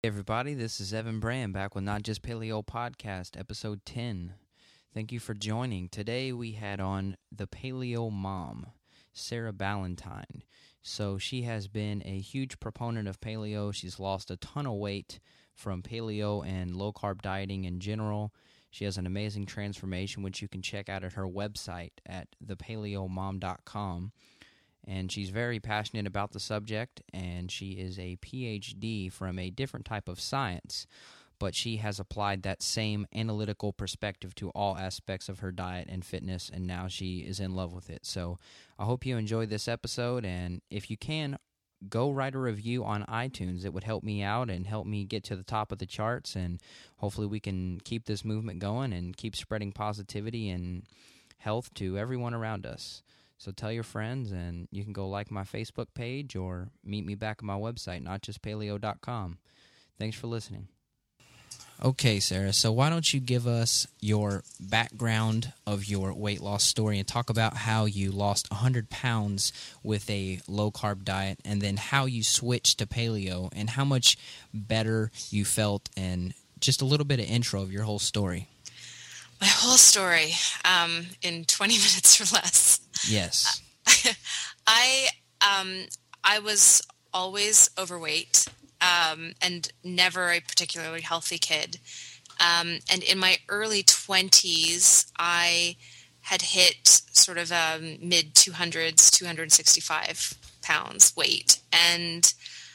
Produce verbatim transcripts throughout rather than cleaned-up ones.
Everybody, this is Evan Brand back with Not Just Paleo Podcast, episode ten. Thank you for joining. Today we had on the Paleo Mom, Sarah Ballantyne. So she has been a huge proponent of paleo. She's lost a ton of weight from paleo and low-carb dieting in general. She has an amazing transformation, which you can check out at her website at the paleo mom dot com. And she's very passionate about the subject, and she is a P H D from a different type of science, but she has applied that same analytical perspective to all aspects of her diet and fitness, and now she is in love with it. So I hope you enjoyed this episode, and if you can, go write a review on iTunes. It would help me out and help me get to the top of the charts, and hopefully we can keep this movement going and keep spreading positivity and health to everyone around us. So tell your friends, and you can go like my Facebook page or meet me back at my website, not just paleo dot com. Thanks for listening. Okay, Sarah, so why don't you give us your background of your weight loss story and talk about how you lost one hundred pounds with a low-carb diet, and then how you switched to paleo and how much better you felt, and just a little bit of intro of your whole story. My whole story um, in twenty minutes or less. Yes. I um, I was always overweight um, and never a particularly healthy kid. Um, and in my early twenties, I had hit sort of um, mid two hundreds, two hundred sixty-five pounds weight. And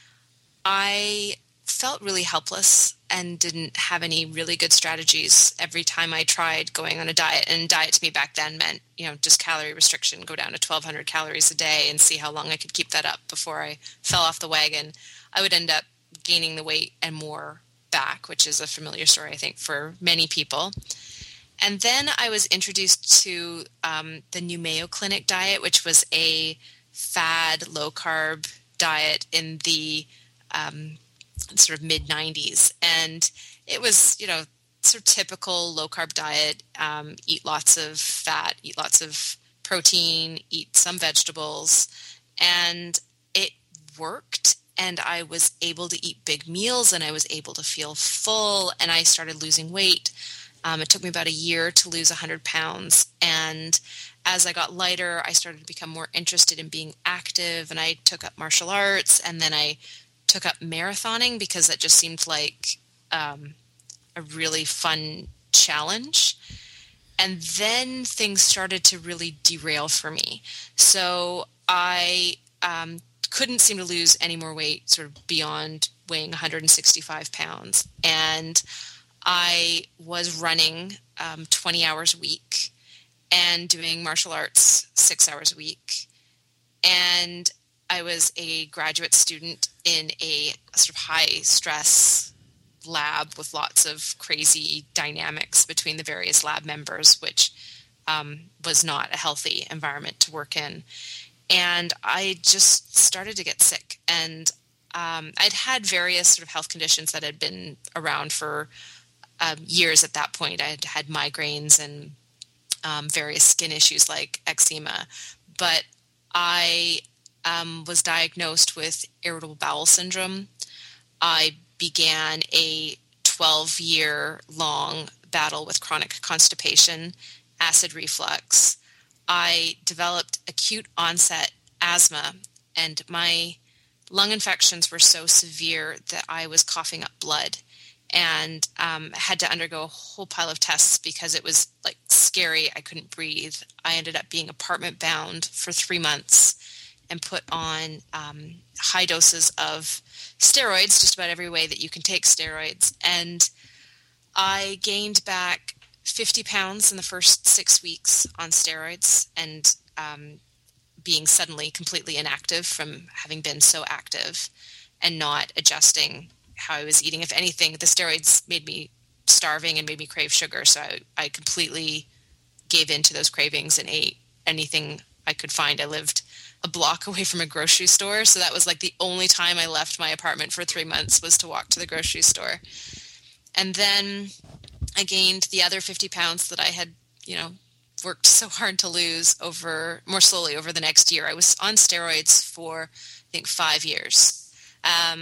I felt really helpless and didn't have any really good strategies every time I tried going on a diet. And diet to me back then meant, you know, just calorie restriction, go down to twelve hundred calories a day and see how long I could keep that up before I fell off the wagon. I would end up gaining the weight and more back, which is a familiar story, I think, for many people. And then I was introduced to um, the New Mayo Clinic diet, which was a fad low-carb diet in the um, sort of mid nineties. And it was, you know, sort of typical low-carb diet, um, eat lots of fat, eat lots of protein, eat some vegetables. And it worked, and I was able to eat big meals, and I was able to feel full, and I started losing weight. Um, it took me about a year to lose one hundred pounds, and as I got lighter, I started to become more interested in being active, and I took up martial arts, and then I took up marathoning because it just seemed like um, a really fun challenge. And then things started to really derail for me. So I um, couldn't seem to lose any more weight sort of beyond weighing one hundred sixty-five pounds. And I was running um, twenty hours a week and doing martial arts six hours a week. And I was a graduate student in a sort of high-stress lab with lots of crazy dynamics between the various lab members, which um, was not a healthy environment to work in. And I just started to get sick. And um, I'd had various sort of health conditions that had been around for um, years at that point. I had had migraines and um, various skin issues like eczema. But I Um, was diagnosed with irritable bowel syndrome. I began a twelve-year-long battle with chronic constipation, acid reflux. I developed acute onset asthma, and my lung infections were so severe that I was coughing up blood, and um, had to undergo a whole pile of tests because it was like scary. I couldn't breathe. I ended up being apartment bound for three months. And put on um, high doses of steroids, just about every way that you can take steroids. And I gained back fifty pounds in the first six weeks on steroids, and um, being suddenly completely inactive from having been so active and not adjusting how I was eating. If anything, the steroids made me starving and made me crave sugar. So I, I completely gave in to those cravings and ate anything I could find. I lived a block away from a grocery store. So that was like the only time I left my apartment for three months was to walk to the grocery store. And then I gained the other fifty pounds that I had, you know, worked so hard to lose over more slowly over the next year. I was on steroids for, I think, five years. Um,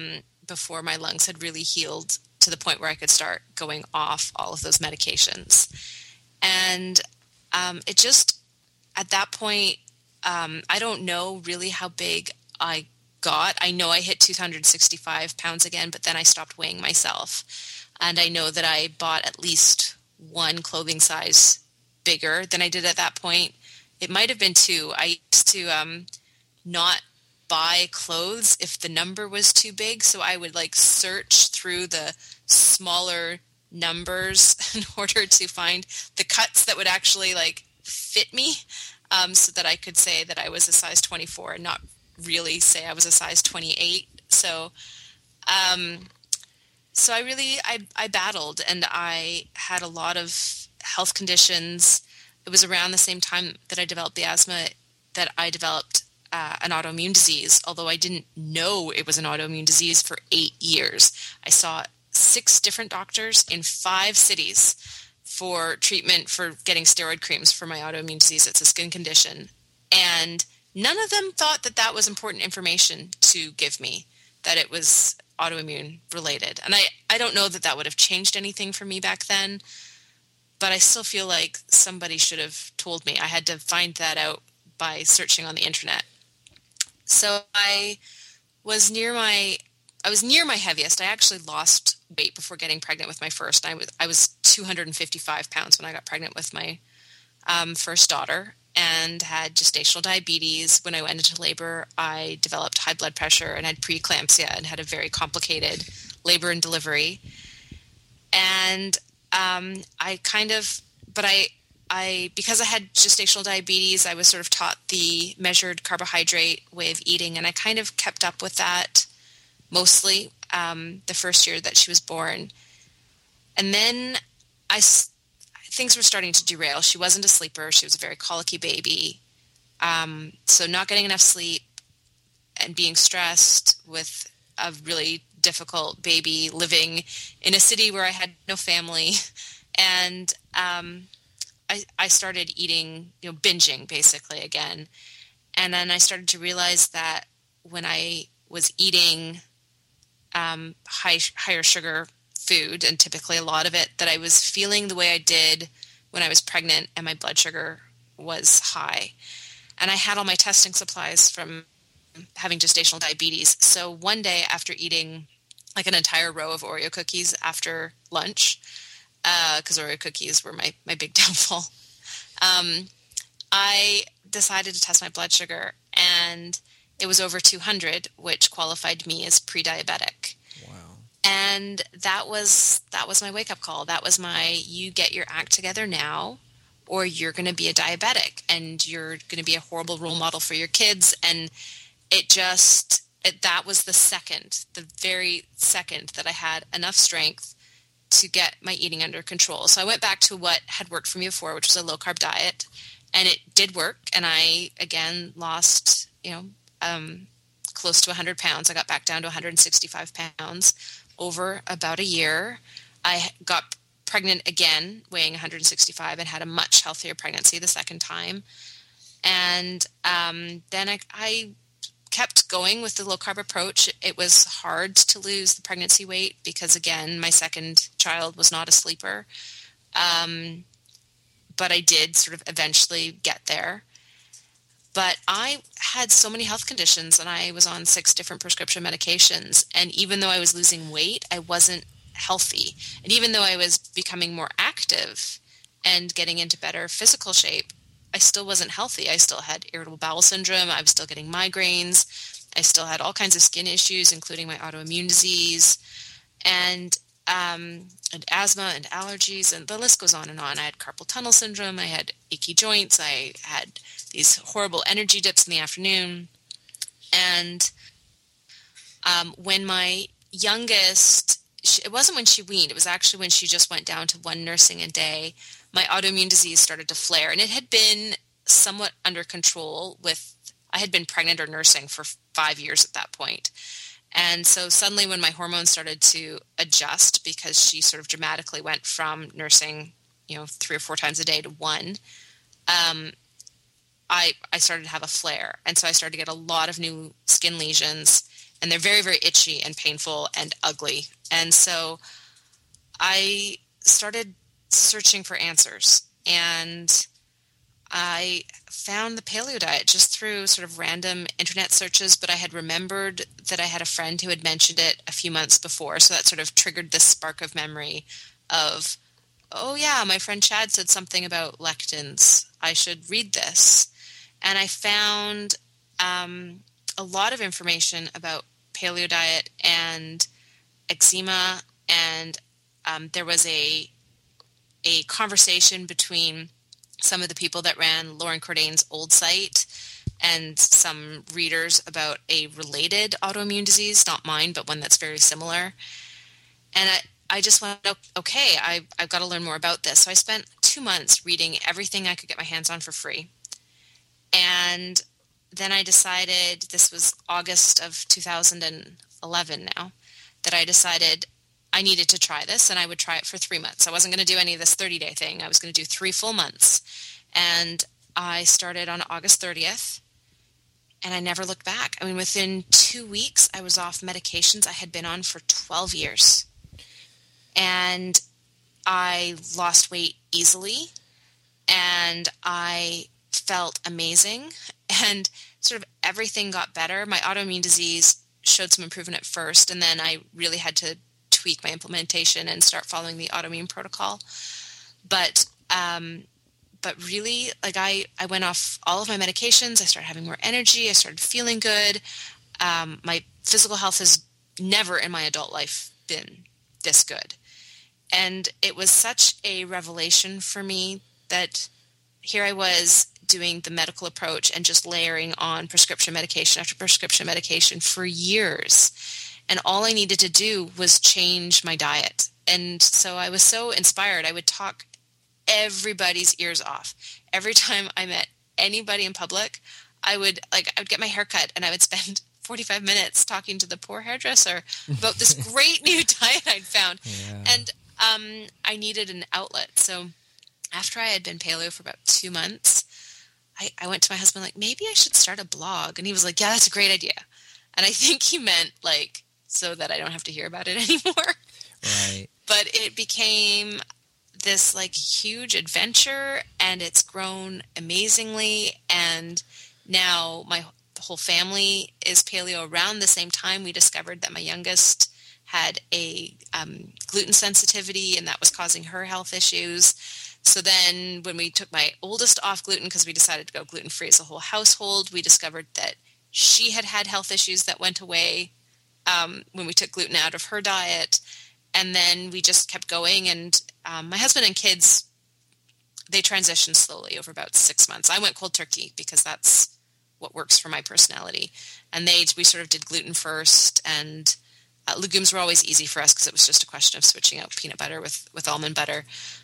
before my lungs had really healed to the point where I could start going off all of those medications. And um, it just, at that point, um, I don't know really how big I got. I know I hit two hundred sixty-five pounds again, but then I stopped weighing myself. And I know that I bought at least one clothing size bigger than I did at that point. It might have been two. I used to um, not buy clothes if the number was too big. So I would like search through the smaller numbers in order to find the cuts that would actually like fit me, um, so that I could say that I was a size twenty-four and not really say I was a size twenty-eight. So, um, so I really, I, I battled, and I had a lot of health conditions. It was around the same time that I developed the asthma that I developed uh, an autoimmune disease, although I didn't know it was an autoimmune disease for eight years. I saw six different doctors in five cities for treatment for getting steroid creams for my autoimmune disease. It's a skin condition. And none of them thought that that was important information to give me, that it was autoimmune related. And I, I don't know that that would have changed anything for me back then, but I still feel like somebody should have told me. I had to find that out by searching on the internet. So I was near my, I was near my heaviest. I actually lost weight before getting pregnant with my first. I was, I was two hundred fifty-five pounds when I got pregnant with my um, first daughter, and had gestational diabetes. When I went into labor, I developed high blood pressure and had preeclampsia and had a very complicated labor and delivery. And um, I kind of, but I, I, because I had gestational diabetes, I was sort of taught the measured carbohydrate way of eating, and I kind of kept up with that mostly um, the first year that she was born. And then I, things were starting to derail. She wasn't a sleeper. She was a very colicky baby. Um, so not getting enough sleep and being stressed with a really difficult baby, living in a city where I had no family. And um, I, I started eating, you know, binging basically again. And then I started to realize that when I was eating um, high, higher sugar food, and typically a lot of it, that I was feeling the way I did when I was pregnant and my blood sugar was high. And I had all my testing supplies from having gestational diabetes. So one day after eating like an entire row of Oreo cookies after lunch, because uh, Oreo cookies were my, my big downfall, um, I decided to test my blood sugar, and it was over two hundred, which qualified me as pre-diabetic. And that was that was my wake-up call. That was my, you get your act together now, or you're going to be a diabetic, and you're going to be a horrible role model for your kids. And it just, it, that was the second, the very second that I had enough strength to get my eating under control. So I went back to what had worked for me before, which was a low-carb diet, and it did work. And I, again, lost, you know, um, close to one hundred pounds. I got back down to one hundred sixty-five pounds. Over about a year. I got pregnant again, weighing one hundred sixty-five, and had a much healthier pregnancy the second time. And um, then I, I kept going with the low-carb approach. It was hard to lose the pregnancy weight because, again, my second child was not a sleeper. Um, but I did sort of eventually get there. But I had so many health conditions, and I was on six different prescription medications. And even though I was losing weight, I wasn't healthy. And even though I was becoming more active and getting into better physical shape, I still wasn't healthy. I still had irritable bowel syndrome. I was still getting migraines. I still had all kinds of skin issues, including my autoimmune disease, and um, and asthma and allergies, and the list goes on and on. I had carpal tunnel syndrome. I had achy joints. I had these horrible energy dips in the afternoon. And um, when my youngest, she, it wasn't when she weaned, it was actually when she just went down to one nursing a day, my autoimmune disease started to flare. And it had been somewhat under control with, I had been pregnant or nursing for five years at that point. And so suddenly when my hormones started to adjust, because she sort of dramatically went from nursing, you know, three or four times a day to one, um, I, I started to have a flare. And so I started to get a lot of new skin lesions. and they're very, very itchy and painful and ugly. And so I started searching for answers, and I found the paleo diet just through sort of random internet searches, but I had remembered that I had a friend who had mentioned it a few months before, so that sort of triggered this spark of memory of, oh yeah, my friend Chad said something about lectins. I should read this. And I found um, a lot of information about paleo diet and eczema, and um, there was a a conversation between some of the people that ran Lauren Cordain's old site and some readers about a related autoimmune disease, not mine, but one that's very similar. And I, I just went, okay, I, I've got to learn more about this. So I spent two months reading everything I could get my hands on for free. And then I decided, this was August of two thousand eleven now, that I decided I needed to try this, and I would try it for three months. I wasn't going to do any of this thirty-day thing. I was going to do three full months. And I started on August thirtieth, and I never looked back. I mean, within two weeks, I was off medications I had been on for twelve years. And I lost weight easily, and I felt amazing, and sort of everything got better. My autoimmune disease showed some improvement at first, and then I really had to tweak my implementation and start following the autoimmune protocol. But um, but really, like I, I went off all of my medications. I started having more energy. I started feeling good. Um, my physical health has never in my adult life been this good. And it was such a revelation for me that here I was doing the medical approach and just layering on prescription medication after prescription medication for years. And all I needed to do was change my diet. And so I was so inspired. I would talk everybody's ears off. Every time I met anybody in public, I would like I would get my hair cut, and I would spend forty-five minutes talking to the poor hairdresser about this great new diet I'd found. Yeah. And um, I needed an outlet. So after I had been paleo for about two months, I, I went to my husband like, maybe I should start a blog. And he was like, yeah, that's a great idea. And I think he meant like, so that I don't have to hear about it anymore. Right. But it became this like huge adventure, and it's grown amazingly. And now my whole family is paleo. Around the same time, we discovered that my youngest had a um, gluten sensitivity, and that was causing her health issues. So then when we took my oldest off gluten, because we decided to go gluten-free as a whole household, we discovered that she had had health issues that went away um, when we took gluten out of her diet. And then we just kept going. And um, my husband and kids, they transitioned slowly over about six months. I went cold turkey because that's what works for my personality. And they, we sort of did gluten first, and uh, legumes were always easy for us because it was just a question of switching out peanut butter with, with almond butter.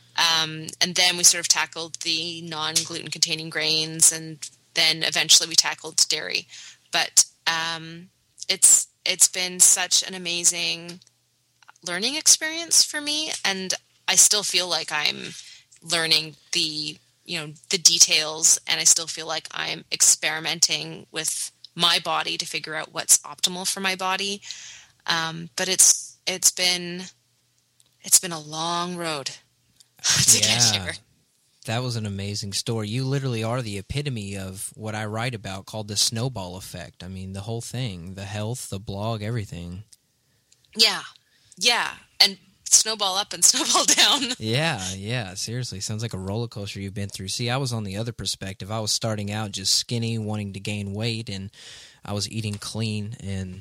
Um, and then we sort of tackled the non-gluten containing grains, and then eventually we tackled dairy. But um, it's it's been such an amazing learning experience for me, and I still feel like I'm learning the you know the details, and I still feel like I'm experimenting with my body to figure out what's optimal for my body. Um, but it's it's been it's been a long road to yeah. get here. That was an amazing story. You literally are the epitome of what I write about, called the snowball effect. I mean, the whole thing, the health, the blog, everything. Yeah. Yeah. And snowball up and snowball down. Yeah, yeah. Seriously, sounds like a roller coaster you've been through. See, I was on the other perspective. I was starting out just skinny, wanting to gain weight, and I was eating clean and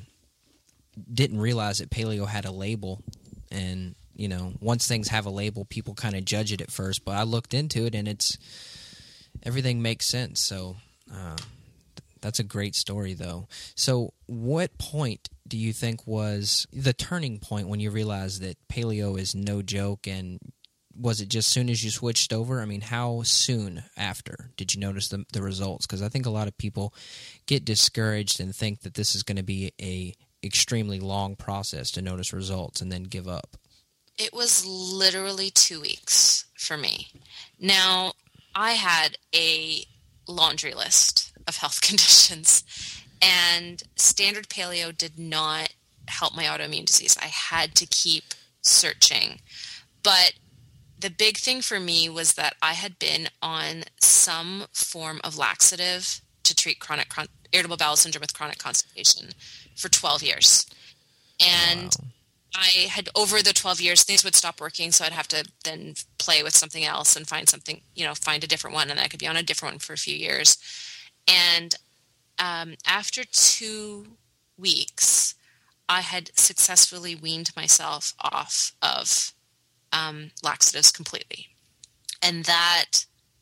didn't realize that paleo had a label. And, you know, once things have a label, people kind of judge it at first. But I looked into it, and it's everything makes sense. So uh, that's a great story, though. So what point do you think was the turning point when you realized that paleo is no joke? And was it just soon as you switched over? I mean, how soon after did you notice the, the results? Because I think a lot of people get discouraged and think that this is going to be a extremely long process to notice results and then give up. It was literally two weeks for me. Now, I had a laundry list of health conditions, And standard paleo did not help my autoimmune disease. I had to keep searching. But the big thing for me was that I had been on some form of laxative to treat chronic con- irritable bowel syndrome with chronic constipation for twelve years. And Wow. I had, over the twelve years, things would stop working, so I'd have to then play with something else and find something, you know, find a different one, and I could be on a different one for a few years. And um, after two weeks, I had successfully weaned myself off of um, laxatives completely. And that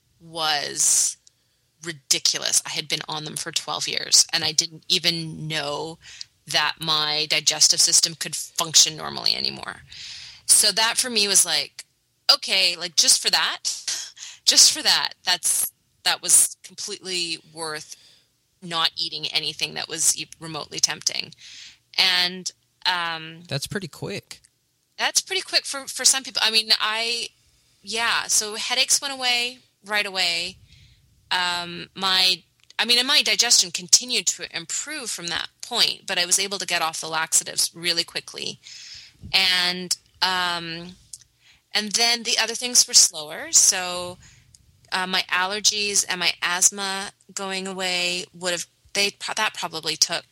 was ridiculous. I had been on them for twelve years, and I didn't even know that my digestive system could function normally anymore. So that for me was like, okay, like just for that, just for that, that's that was completely worth not eating anything that was remotely tempting. And um, That's pretty quick. that's pretty quick for, for some people. I mean, I, yeah, so headaches went away right away. Um, my, I mean, and my digestion continued to improve from that point, but I was able to get off the laxatives really quickly. And, um, and then the other things were slower. So uh, my allergies and my asthma going away would have, they, that probably took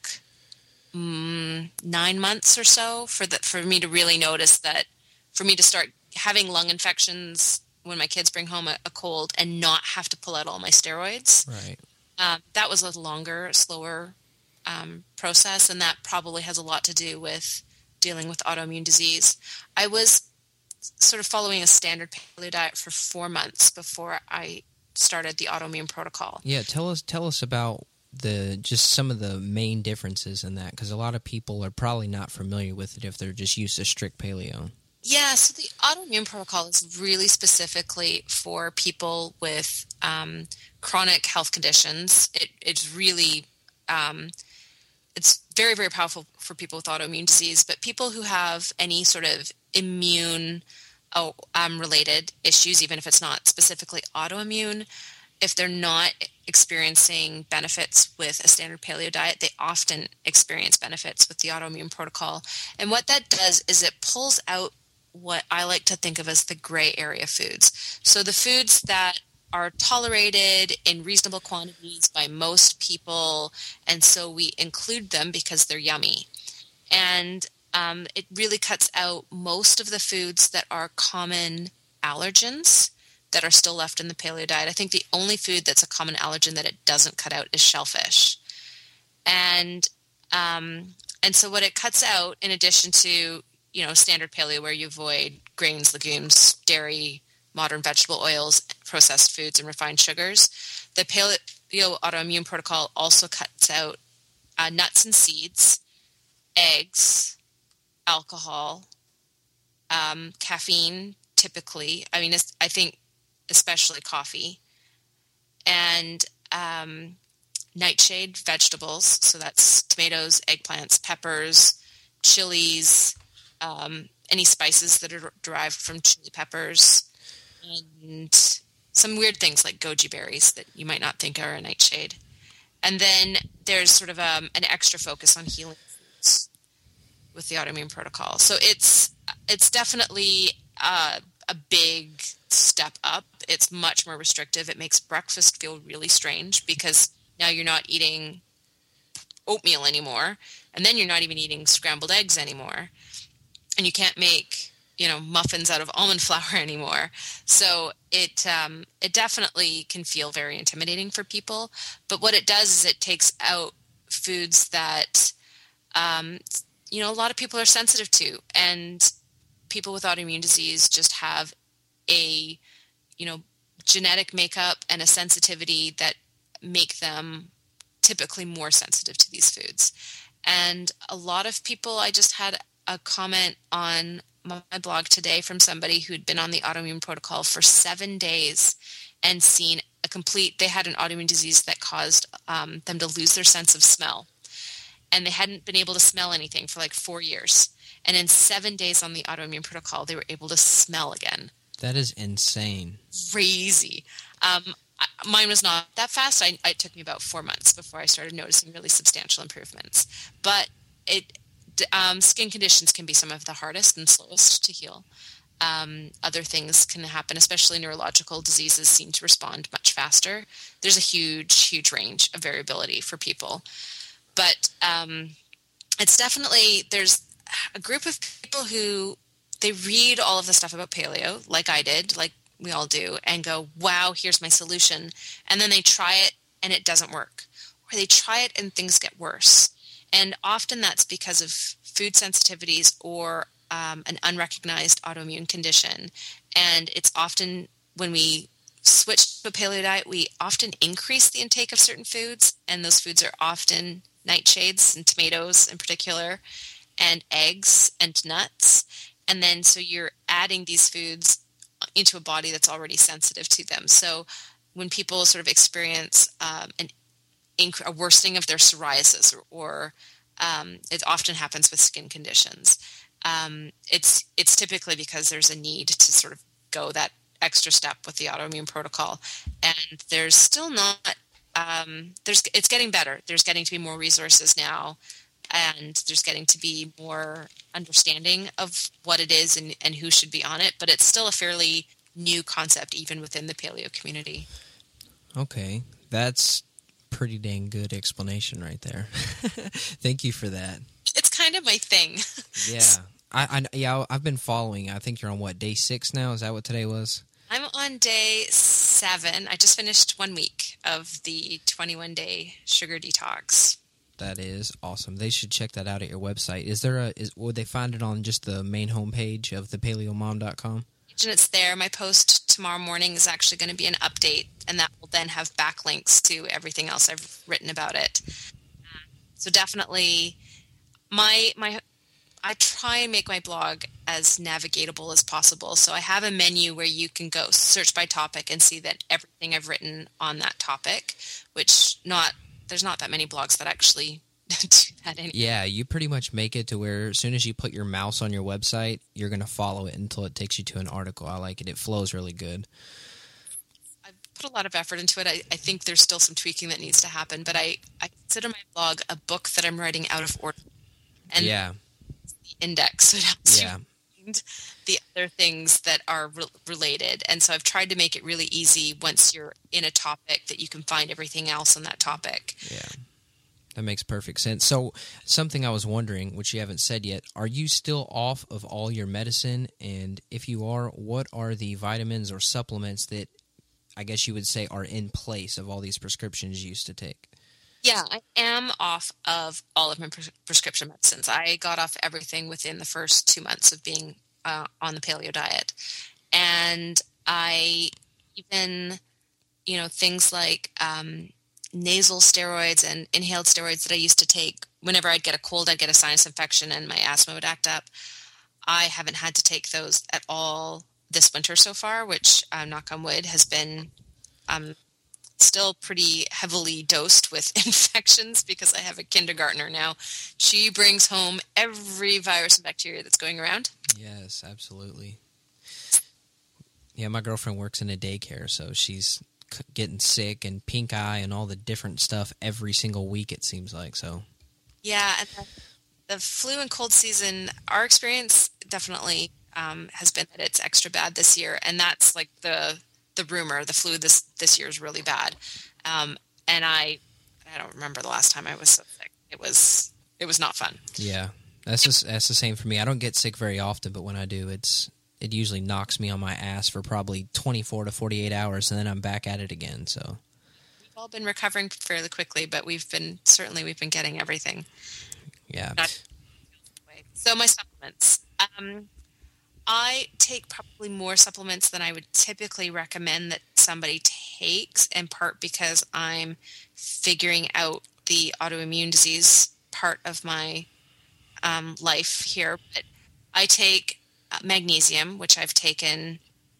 mm, nine months or so for the, for me to really notice that, for me to start having lung infections when my kids bring home a, a cold and not have to pull out all my steroids. Right. Um, that was a longer, slower um, process, and that probably has a lot to do with dealing with autoimmune disease. I was sort of following a standard paleo diet for four months before I started the autoimmune protocol. Yeah, tell us tell us about the just some of the main differences in that, because a lot of people are probably not familiar with it if they're just used to strict paleo. Yeah, so the autoimmune protocol is really specifically for people with um, chronic health conditions. It, it's really, um, it's very, very powerful for people with autoimmune disease, but people who have any sort of immune oh, um, related issues, even if it's not specifically autoimmune, if they're not experiencing benefits with a standard paleo diet, they often experience benefits with the autoimmune protocol. And what that does is it pulls out what I like to think of as the gray area foods. So the foods that are tolerated in reasonable quantities by most people, and so we include them because they're yummy. And um, it really cuts out most of the foods that are common allergens that are still left in the paleo diet. I think the only food that's a common allergen that it doesn't cut out is shellfish. And um, and so what it cuts out, in addition to you know, standard paleo where you avoid grains, legumes, dairy, modern vegetable oils, processed foods, and refined sugars, the paleo autoimmune protocol also cuts out uh, nuts and seeds, eggs, alcohol, um, caffeine, typically. I mean, I think especially coffee, and um, nightshade vegetables. So that's tomatoes, eggplants, peppers, chilies, Um, any spices that are derived from chili peppers, and some weird things like goji berries that you might not think are a nightshade. And then there's sort of um, an extra focus on healing foods with the autoimmune protocol. So it's it's definitely uh, a big step up. It's much more restrictive. It makes breakfast feel really strange because now you're not eating oatmeal anymore, and then you're not even eating scrambled eggs anymore. And you can't make, you know, muffins out of almond flour anymore. So it um, it definitely can feel very intimidating for people. But what it does is it takes out foods that, um, you know, a lot of people are sensitive to. And people with autoimmune disease just have a, you know, genetic makeup and a sensitivity that make them typically more sensitive to these foods. And a lot of people, I just had a comment on my blog today from somebody who'd been on the autoimmune protocol for seven days and seen a complete, they had an autoimmune disease that caused um, them to lose their sense of smell. And they hadn't been able to smell anything for like four years. And in seven days on the autoimmune protocol, they were able to smell again. That is insane. Crazy. Um, Mine was not that fast. I, it took me about four months before I started noticing really substantial improvements. But it um, skin conditions can be some of the hardest and slowest to heal. Um, other things can happen, especially neurological diseases seem to respond much faster. There's a huge, huge range of variability for people. But um, it's definitely, there's a group of people who, they read all of the stuff about paleo, like I did, like we all do, and go, wow, here's my solution. And then they try it and it doesn't work. Or they try it and things get worse. And often that's because of food sensitivities or um, an unrecognized autoimmune condition. And it's often when we switch to a paleo diet, we often increase the intake of certain foods. And those foods are often nightshades and tomatoes in particular, and eggs and nuts. And then so you're adding these foods into a body that's already sensitive to them. So when people sort of experience um, an inc- a worsening of their psoriasis, or, or um, it often happens with skin conditions, um, it's it's typically because there's a need to sort of go that extra step with the autoimmune protocol. And there's still not, um, there's it's getting better. There's getting to be more resources now, and there's getting to be more understanding of what it is and, and who should be on it. But it's still a fairly new concept, even within the paleo community. Okay, that's pretty dang good explanation right there. Thank you for that. It's kind of my thing. Yeah, I, I yeah I've been following. I think you're on what, day six now? Is that what today was? I'm on day seven. I just finished one week of the twenty-one day sugar detox. That is awesome. They should check that out at your website. Is there a? Is, would they find it on just the main homepage of the paleo mom dot com? And it's there. My post tomorrow morning is actually going to be an update, and that will then have backlinks to everything else I've written about it. So definitely, my my I try and make my blog as navigatable as possible. So I have a menu where you can go search by topic and see that everything I've written on that topic, which not there's not that many blogs that actually do that anymore. Yeah, you pretty much make it to where as soon as you put your mouse on your website, you're going to follow it until it takes you to an article. I like it. It flows really good. I've put a lot of effort into it. I, I think there's still some tweaking that needs to happen, but I, I consider my blog a book that I'm writing out of order. And yeah. The index, so it helps yeah. you find the other things that are re- related. And so I've tried to make it really easy once you're in a topic that you can find everything else on that topic. Yeah. That makes perfect sense. So something I was wondering, which you haven't said yet, are you still off of all your medicine? And if you are, what are the vitamins or supplements that I guess you would say are in place of all these prescriptions you used to take? Yeah, I am off of all of my pres- prescription medicines. I got off everything within the first two months of being uh, on the paleo diet. And I even, you know, things like um, nasal steroids and inhaled steroids that I used to take whenever I'd get a cold, I'd get a sinus infection and my asthma would act up. I haven't had to take those at all this winter so far, which, uh, knock on wood, has been um, still pretty heavily dosed with infections because I have a kindergartner now. She brings home every virus and bacteria that's going around. Yes, absolutely. Yeah, my girlfriend works in a daycare, so she's getting sick and pink eye and all the different stuff every single week, it seems like. So yeah, and the, the flu and cold season, our experience definitely um, has been that it's extra bad this year, and that's like the the rumor. The flu this this year is really bad, um, and I I don't remember the last time I was so sick. It was it was not fun. Yeah, that's just, that's the same for me. I don't get sick very often, but when I do, it's it usually knocks me on my ass for probably twenty-four to forty-eight hours, and then I'm back at it again. So we've all been recovering fairly quickly, but we've been certainly we've been getting everything. Yeah. Not, so my supplements. Um, I take probably more supplements than I would typically recommend that somebody takes, in part because I'm figuring out the autoimmune disease part of my um, life here. But I take magnesium, which I've taken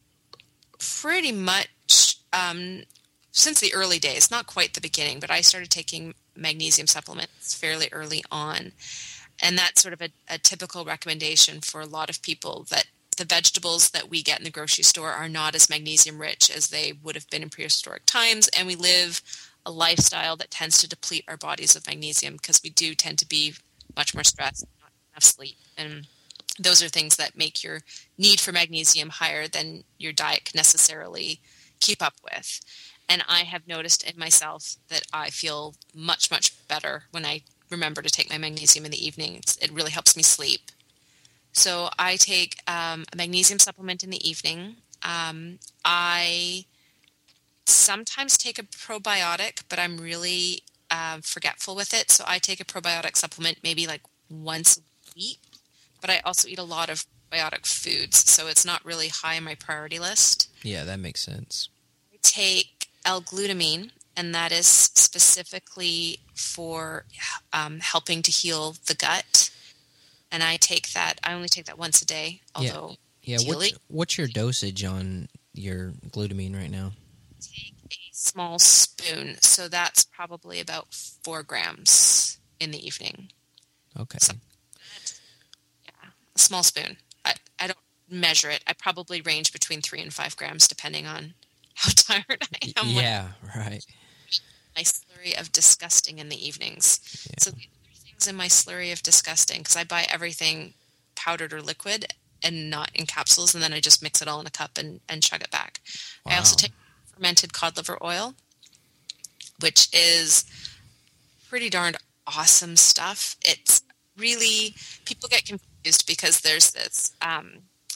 pretty much um, since the early days, not quite the beginning, but I started taking magnesium supplements fairly early on. And that's sort of a, a typical recommendation for a lot of people that the vegetables that we get in the grocery store are not as magnesium rich as they would have been in prehistoric times, and we live a lifestyle that tends to deplete our bodies of magnesium because we do tend to be much more stressed, not enough sleep, and those are things that make your need for magnesium higher than your diet can necessarily keep up with. And I have noticed in myself that I feel much, much better when I remember to take my magnesium in the evening. It's, it really helps me sleep. So I take um, a magnesium supplement in the evening. Um, I sometimes take a probiotic, but I'm really uh, forgetful with it. So I take a probiotic supplement maybe like once a week. But I also eat a lot of probiotic foods, so it's not really high on my priority list. Yeah, that makes sense. I take L-glutamine, and that is specifically for um, helping to heal the gut. And I take that, I only take that once a day, although Yeah, yeah. What's, what's your dosage on your glutamine right now? I take a small spoon, so that's probably about four grams in the evening. Okay. So, a small spoon. I, I don't measure it. I probably range between three and five grams, depending on how tired I am. Yeah, right. My slurry of disgusting in the evenings. Yeah. So the other things in my slurry of disgusting, because I buy everything powdered or liquid and not in capsules, and then I just mix it all in a cup and, and chug it back. Wow. I also take fermented cod liver oil, which is pretty darned awesome stuff. It's really, people get confused because there's this um,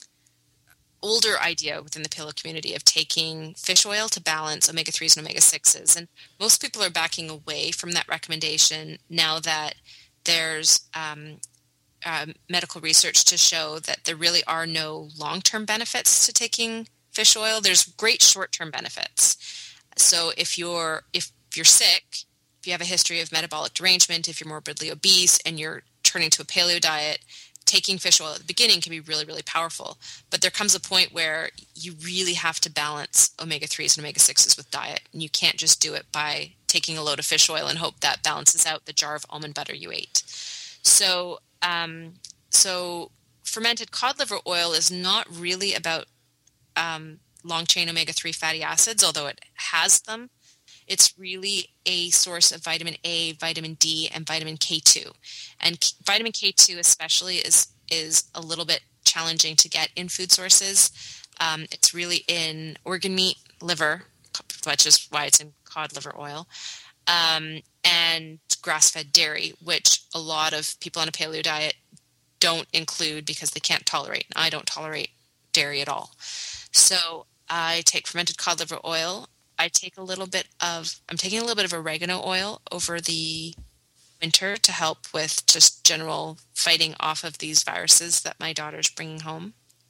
older idea within the paleo community of taking fish oil to balance omega threes and omega sixes. And most people are backing away from that recommendation now that there's um, uh, medical research to show that there really are no long-term benefits to taking fish oil. There's great short-term benefits. So if you're if you're sick, if you have a history of metabolic derangement, if you're morbidly obese and you're turning to a paleo diet, taking fish oil at the beginning can be really, really powerful. But there comes a point where you really have to balance omega threes and omega sixes with diet. And you can't just do it by taking a load of fish oil and hope that balances out the jar of almond butter you ate. So, um, so fermented cod liver oil is not really about um, long-chain omega three fatty acids, although it has them. It's really a source of vitamin A, vitamin D, and vitamin K two. And k- vitamin K two especially is is a little bit challenging to get in food sources. Um, it's really in organ meat, liver, which is why it's in cod liver oil, um, and grass-fed dairy, which a lot of people on a paleo diet don't include because they can't tolerate. I don't tolerate dairy at all. So I take fermented cod liver oil. I take a little bit of, I'm taking a little bit of oregano oil over the winter to help with just general fighting off of these viruses that my daughter's bringing home.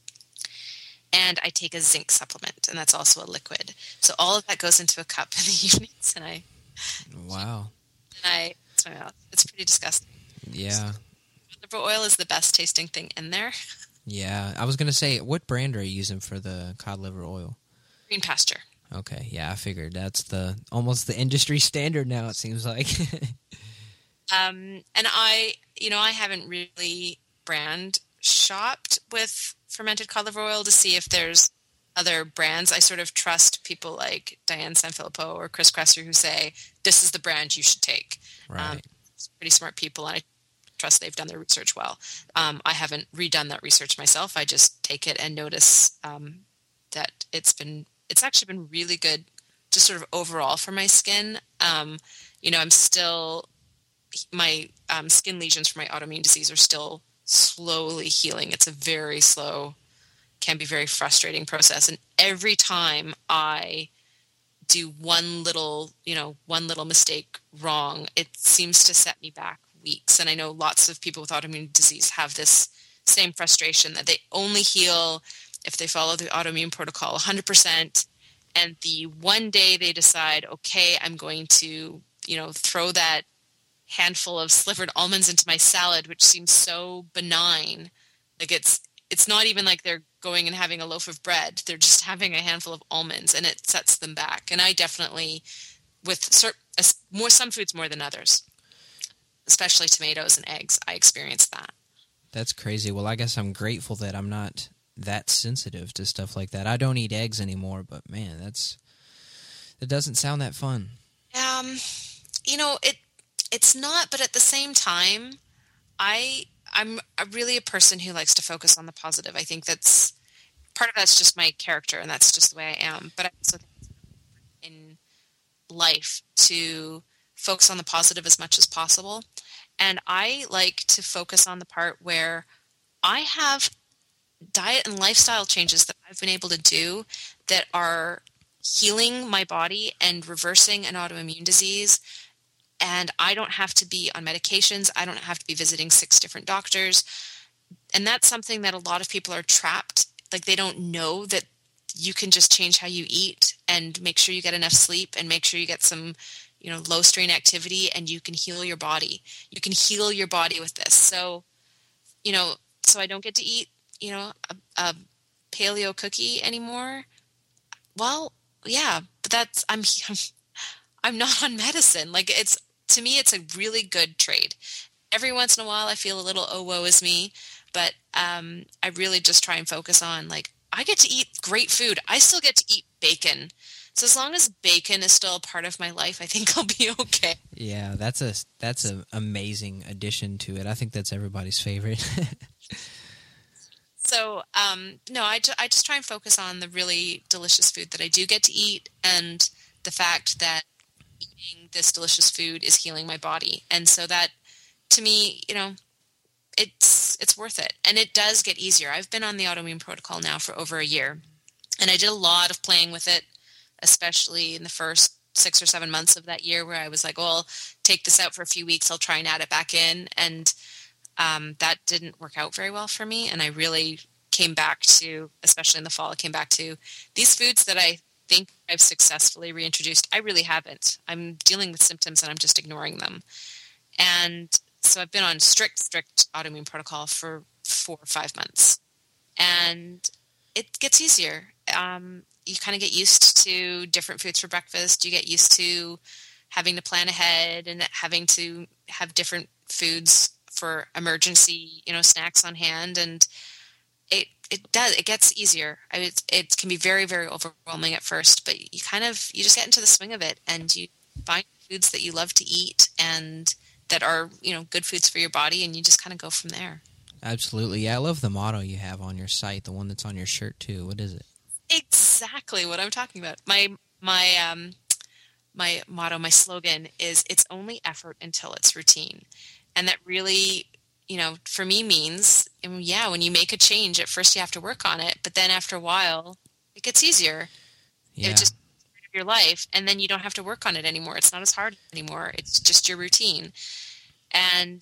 And I take a zinc supplement, and that's also a liquid. So all of that goes into a cup in the evenings, and I... Wow. And I, it's my mouth. It's pretty disgusting. Yeah. Liver oil is the best tasting thing in there. Yeah. I was going to say, what brand are you using for the cod liver oil? Green Pasture. Okay, yeah, I figured that's the almost the industry standard now, it seems like. um, and I, you know, I haven't really brand shopped with fermented cod liver oil to see if there's other brands. I sort of trust people like Diane Sanfilippo or Chris Kresser who say, this is the brand you should take. Right. Um, it's pretty smart people, and I trust they've done their research well. Um, I haven't redone that research myself. I just take it and notice um, that it's been It's actually been really good just sort of overall for my skin. Um, you know, I'm still, my um, skin lesions for my autoimmune disease are still slowly healing. It's a very slow, can be very frustrating process. And every time I do one little, you know, one little mistake wrong, it seems to set me back weeks. And I know lots of people with autoimmune disease have this same frustration that they only heal if they follow the autoimmune protocol one hundred percent, and the one day they decide, okay, I'm going to, you know, throw that handful of slivered almonds into my salad, which seems so benign. Like it's, it's not even like they're going and having a loaf of bread. They're just having a handful of almonds, and it sets them back. And I definitely, with cert- more some foods more than others, especially tomatoes and eggs, I experienced that. That's crazy. Well, I guess I'm grateful that I'm not that sensitive to stuff like that. I don't eat eggs anymore, but man, that's that doesn't sound that fun. Um, you know, it it's not, but at the same time, I I'm a really a person who likes to focus on the positive. I think that's part of that's just my character, and that's just the way I am. But I also think it's in life to focus on the positive as much as possible. And I like to focus on the part where I have diet and lifestyle changes that I've been able to do that are healing my body and reversing an autoimmune disease. And I don't have to be on medications. I don't have to be visiting six different doctors. And that's something that a lot of people are trapped. Like they don't know that you can just change how you eat and make sure you get enough sleep and make sure you get some, you know, low strain activity, and you can heal your body. You can heal your body with this. So, you know, so I don't get to eat, you know, a, a paleo cookie anymore. Well, yeah, but that's, I'm, I'm not on medicine. Like it's, to me, it's a really good trade. Every once in a while I feel a little, oh, woe is me. But um, I really just try and focus on, like, I get to eat great food. I still get to eat bacon. So as long as bacon is still a part of my life, I think I'll be okay. Yeah, that's a that's an amazing addition to it. I think that's everybody's favorite. So, um, no, I, ju- I just try and focus on the really delicious food that I do get to eat, and the fact that eating this delicious food is healing my body. And so that, to me, you know, it's it's worth it. And it does get easier. I've been on the autoimmune protocol now for over a year, and I did a lot of playing with it, especially in the first six or seven months of that year, where I was like, well, I'll take this out for a few weeks. I'll try and add it back in. And um, that didn't work out very well for me. And I really came back to, especially in the fall, I came back to these foods that I think I've successfully reintroduced. I really haven't. I'm dealing with symptoms and I'm just ignoring them. And so I've been on strict, strict autoimmune protocol for four or five months. And it gets easier. Um, you kind of get used to different foods for breakfast. You get used to having to plan ahead and having to have different foods for emergency, you know, snacks on hand. And it it does, it gets easier. I mean, it, it can be very, very overwhelming at first, but you kind of, you just get into the swing of it, and you find foods that you love to eat and that are, you know, good foods for your body, and you just kind of go from there. Absolutely. Yeah, I love the motto you have on your site, the one that's on your shirt too. What is it? Exactly what I'm talking about. My my um my motto, my slogan is, it's only effort until it's routine. And that really, you know, for me means, yeah, when you make a change, at first you have to work on it, but then after a while it gets easier. Yeah. It just your life, and then you don't have to work on it anymore. It's not as hard anymore. It's just your routine. And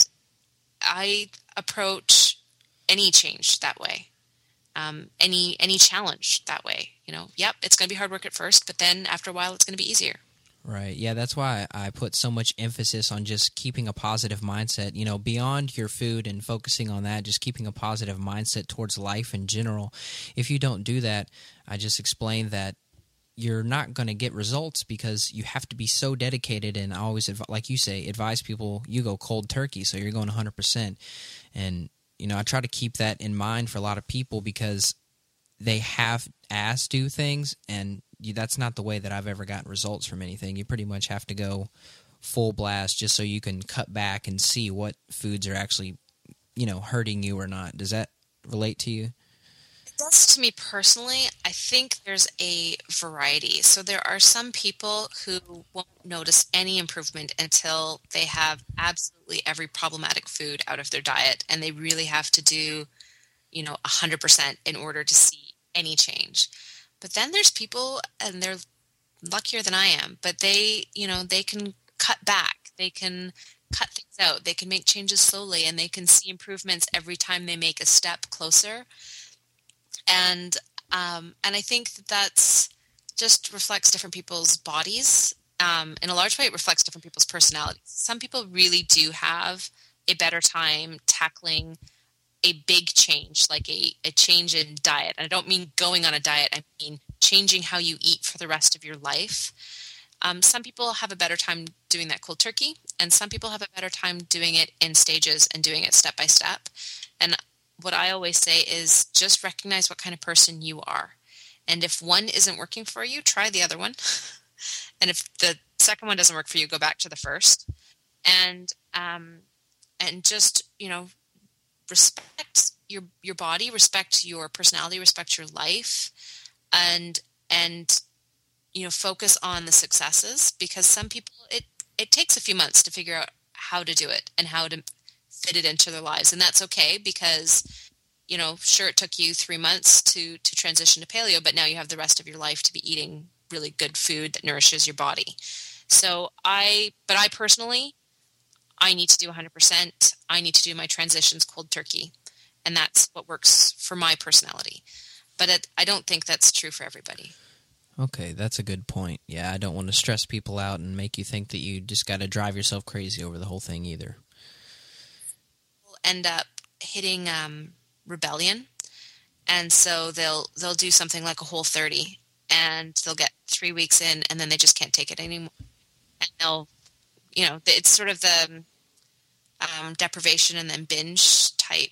I approach any change that way. Um, any any challenge that way. You know, yep, it's going to be hard work at first, but then after a while it's going to be easier. Right. Yeah, that's why I put so much emphasis on just keeping a positive mindset, you know, beyond your food and focusing on that, just keeping a positive mindset towards life in general. If you don't do that, I just explained that you're not going to get results because you have to be so dedicated. And I always, adv- like you say, advise people, you go cold turkey, so you're going one hundred percent. And, you know, I try to keep that in mind for a lot of people because they have ass do things, and you, that's not the way that I've ever gotten results from anything. You pretty much have to go full blast just so you can cut back and see what foods are actually, you know, hurting you or not. Does that relate to you? It does to me personally. I think there's a variety. So there are some people who won't notice any improvement until they have absolutely every problematic food out of their diet, and they really have to do, you know, one hundred percent in order to see any change. But then there's people, and they're luckier than I am, but they, you know, they can cut back. They can cut things out. They can make changes slowly, and they can see improvements every time they make a step closer. And um, and I think that that's just reflects different people's bodies. Um, in a large way, it reflects different people's personalities. Some people really do have a better time tackling a big change, like a, a change in diet. And I don't mean going on a diet. I mean changing how you eat for the rest of your life. Um, some people have a better time doing that cold turkey, and some people have a better time doing it in stages and doing it step by step. And what I always say is just recognize what kind of person you are. And if one isn't working for you, try the other one. And if the second one doesn't work for you, go back to the first. And um, and just, you know, respect your your body, respect your personality, respect your life, and and you know, focus on the successes, because some people it it takes a few months to figure out how to do it and how to fit it into their lives, and that's okay, because you know, sure, it took you three months to to transition to paleo, but now you have the rest of your life to be eating really good food that nourishes your body. So I, but I personally, I need to do one hundred percent. I need to do my transitions cold turkey, and that's what works for my personality. But it, I don't think that's true for everybody. Okay, that's a good point. Yeah, I don't want to stress people out and make you think that you just got to drive yourself crazy over the whole thing either. We'll end up hitting um, rebellion, and so they'll they'll do something like a Whole thirty, and they'll get three weeks in, and then they just can't take it anymore. And they'll, you know, it's sort of the um, deprivation and then binge type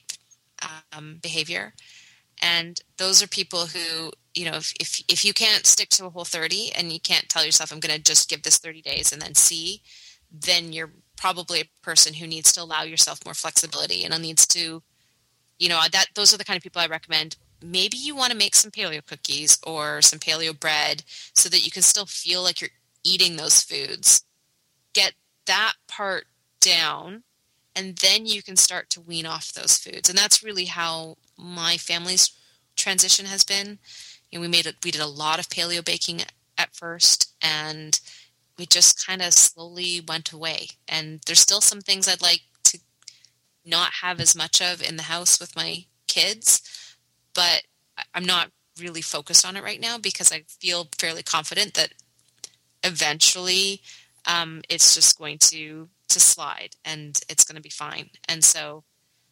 um, behavior. And those are people who, you know, if, if if you can't stick to a Whole thirty and you can't tell yourself, I'm going to just give this thirty days and then see, then you're probably a person who needs to allow yourself more flexibility and needs to, you know, that those are the kind of people I recommend. Maybe you want to make some paleo cookies or some paleo bread so that you can still feel like you're eating those foods. Get that part down, and then you can start to wean off those foods. And that's really how my family's transition has been. You know, we made a, we did a lot of paleo baking at first, and we just kind of slowly went away. And there's still some things I'd like to not have as much of in the house with my kids, but I'm not really focused on it right now because I feel fairly confident that eventually um, it's just going to to slide and it's going to be fine. And so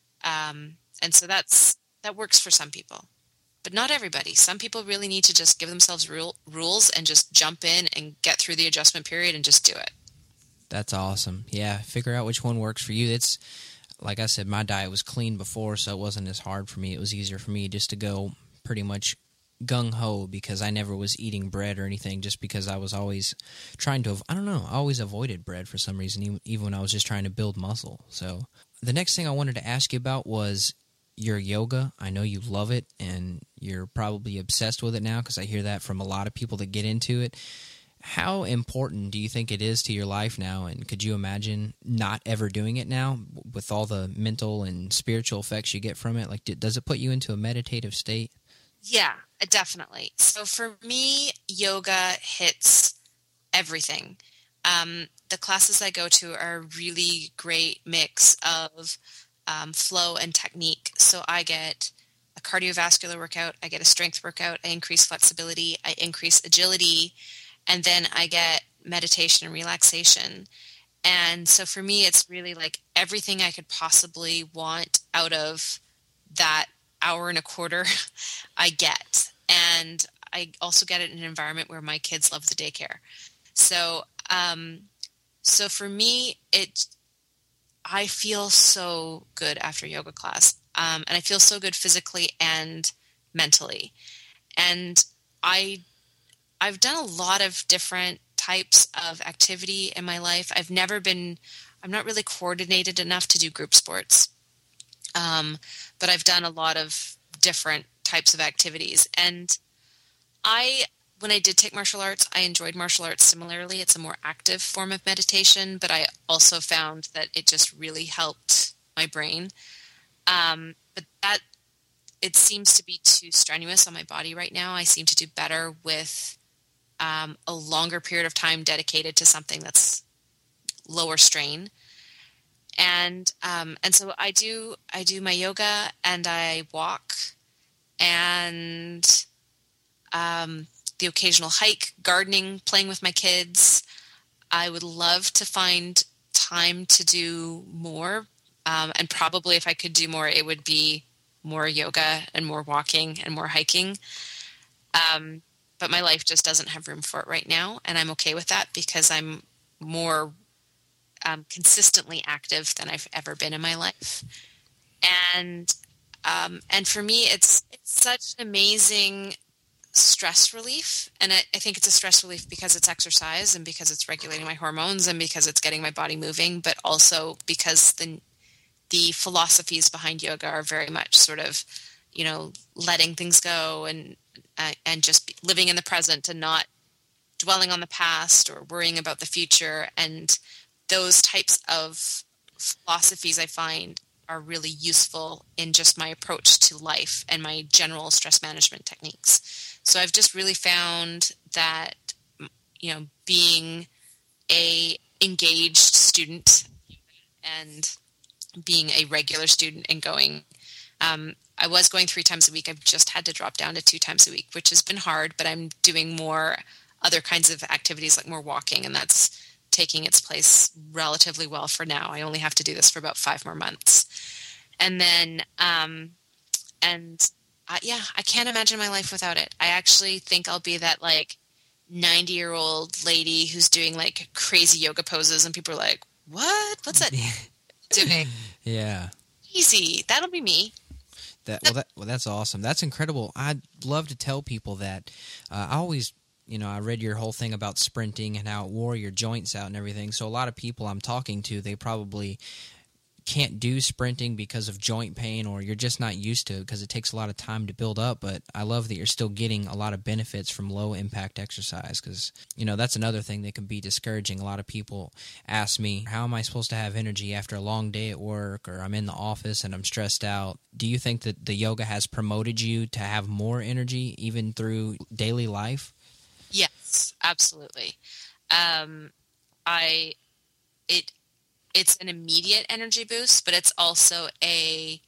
um, and so that's that works for some people, but not everybody. Some people really need to just give themselves rule, rules and just jump in and get through the adjustment period and just do it. That's awesome. Yeah, figure out which one works for you. It's like I said, my diet was clean before, so it wasn't as hard for me. It was easier for me just to go pretty much gung-ho because I never was eating bread or anything, just because I was always trying to, I don't know, I always avoided bread for some reason, even when I was just trying to build muscle. So the next thing I wanted to ask you about was your yoga. I know you love it, and you're probably obsessed with it now because I hear that from a lot of people that get into it. How important do you think it is to your life now, and could you imagine not ever doing it now with all the mental and spiritual effects you get from it? Like, does it put you into a meditative state? Yeah, definitely. So for me, yoga hits everything. Um, the classes I go to are a really great mix of um, flow and technique. So I get a cardiovascular workout, I get a strength workout, I increase flexibility, I increase agility, and then I get meditation and relaxation. And so for me, it's really like everything I could possibly want out of that hour and a quarter I get. And I also get it in an environment where my kids love the daycare. So, um, so for me, it, I feel so good after yoga class. Um, and I feel so good physically and mentally. And I, I've done a lot of different types of activity in my life. I've never been, I'm not really coordinated enough to do group sports. Um, but I've done a lot of different types of activities. And I, when I did take martial arts, I enjoyed martial arts similarly. It's a more active form of meditation, but I also found that it just really helped my brain. Um, but that, it seems to be too strenuous on my body right now. I seem to do better with um, a longer period of time dedicated to something that's lower strain. And um, and so I do I do my yoga and I walk and um, the occasional hike, gardening, playing with my kids. I would love to find time to do more, um, and probably if I could do more, it would be more yoga and more walking and more hiking. Um, but my life just doesn't have room for it right now, and I'm okay with that because I'm more Um, consistently active than I've ever been in my life. And Um, and for me, it's it's such an amazing stress relief. And I, I think it's a stress relief because it's exercise and because it's regulating my hormones and because it's getting my body moving, but also because the the philosophies behind yoga are very much sort of, you know, letting things go and uh, and just living in the present and not dwelling on the past or worrying about the future. And those types of philosophies I find are really useful in just my approach to life and my general stress management techniques. So I've just really found that, you know, being a engaged student and being a regular student and going, um, I was going three times a week. I've just had to drop down to two times a week, which has been hard, but I'm doing more other kinds of activities like more walking, and that's taking its place relatively well for now. I only have to do this for about five more months. And then, um, and uh, yeah, I can't imagine my life without it. I actually think I'll be that like ninety year old lady who's doing like crazy yoga poses and people are like, what? What's that doing? Yeah. Easy. That'll be me. That well, that well, that's awesome. That's incredible. I'd love to tell people that. Uh, I always, you know, I read your whole thing about sprinting and how it wore your joints out and everything. So a lot of people I'm talking to, they probably can't do sprinting because of joint pain, or you're just not used to it because it takes a lot of time to build up. But I love that you're still getting a lot of benefits from low impact exercise, because, you know, that's another thing that can be discouraging. A lot of people ask me, how am I supposed to have energy after a long day at work, or I'm in the office and I'm stressed out? Do you think that the yoga has promoted you to have more energy even through daily life? Yes, absolutely. Um, I, it, it's an immediate energy boost, but it's also a,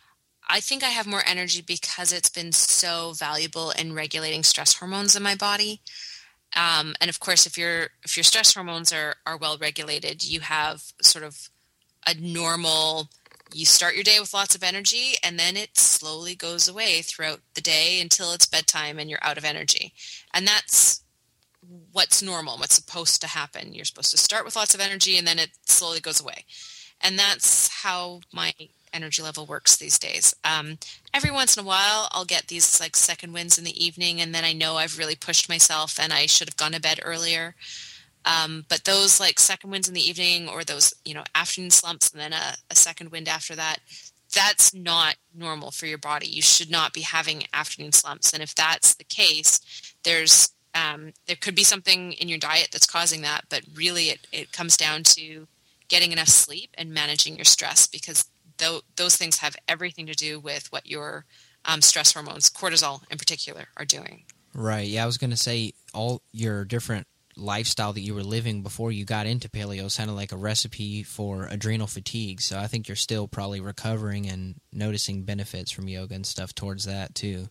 I think I have more energy because it's been so valuable in regulating stress hormones in my body. Um, and of course, if your, if your stress hormones are, are well regulated, you have sort of a normal, you start your day with lots of energy and then it slowly goes away throughout the day until it's bedtime and you're out of energy. And that's what's normal, what's supposed to happen. You're supposed to start with lots of energy and then it slowly goes away. And that's how my energy level works these days. Um, every once in a while, I'll get these like second winds in the evening, and then I know I've really pushed myself and I should have gone to bed earlier. Um, but those like second winds in the evening, or those, you know, afternoon slumps and then a, a second wind after that, that's not normal for your body. You should not be having afternoon slumps. And if that's the case, there's Um, there could be something in your diet that's causing that, but really it, it comes down to getting enough sleep and managing your stress, because th- those things have everything to do with what your um, stress hormones, cortisol in particular, are doing. Right. Yeah, I was going to say all your different lifestyle that you were living before you got into paleo sounded like a recipe for adrenal fatigue. So I think you're still probably recovering and noticing benefits from yoga and stuff towards that too.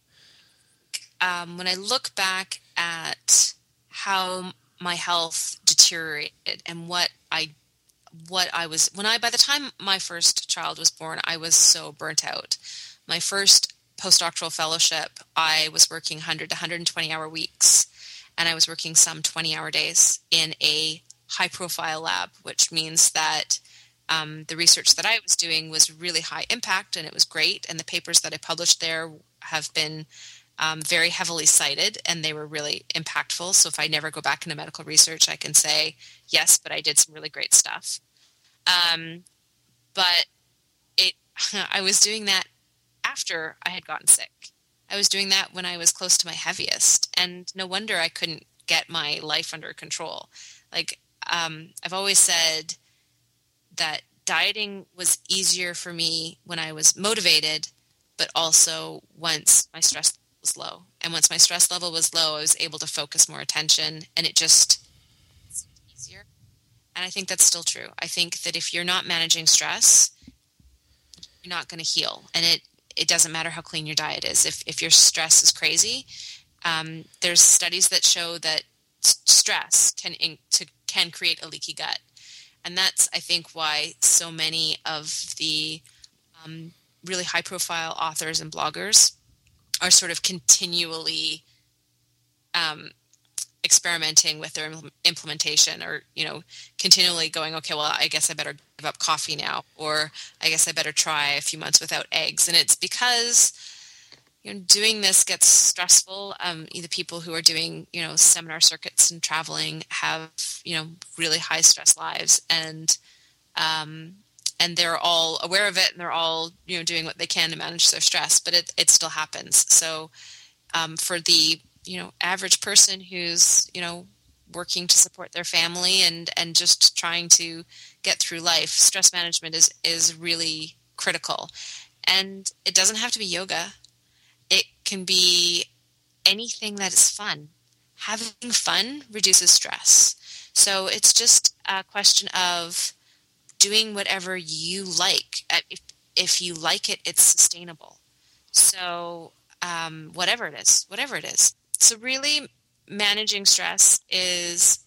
Um, when I look back at how my health deteriorated and what I, what I was, when I, by the time my first child was born, I was so burnt out. My first postdoctoral fellowship, I was working one hundred to one hundred twenty hour weeks, and I was working some twenty hour days in a high profile lab, which means that um, the research that I was doing was really high impact, and it was great. And the papers that I published there have been Um, very heavily cited, and they were really impactful. So if I never go back into medical research, I can say, yes, but I did some really great stuff. Um, but it, I was doing that after I had gotten sick. I was doing that when I was close to my heaviest, and no wonder I couldn't get my life under control. Like, um, I've always said that dieting was easier for me when I was motivated, but also once my stress was low. And once my stress level was low, I was able to focus more attention, and it just seemed easier. And I think that's still true. I think that if you're not managing stress, you're not going to heal. And it, it doesn't matter how clean your diet is. If if your stress is crazy, um, there's studies that show that stress can in, to, can create a leaky gut. And that's, I think, why so many of the um, really high-profile authors and bloggers are sort of continually um, experimenting with their im- implementation, or, you know, continually going, okay, well, I guess I better give up coffee now, or I guess I better try a few months without eggs. And it's because, you know, doing this gets stressful. Um, the people who are doing, you know, seminar circuits and traveling have, you know, really high stress lives, and um, and they're all aware of it, and they're all, you know, doing what they can to manage their stress, but it it still happens. So um, for the, you know, average person who's, you know, working to support their family and and just trying to get through life, stress management is is really critical. And it doesn't have to be yoga. It can be anything that is fun. Having fun reduces stress. So it's just a question of doing whatever you like. If, if you like it, it's sustainable. So um, whatever it is, whatever it is. So really, managing stress is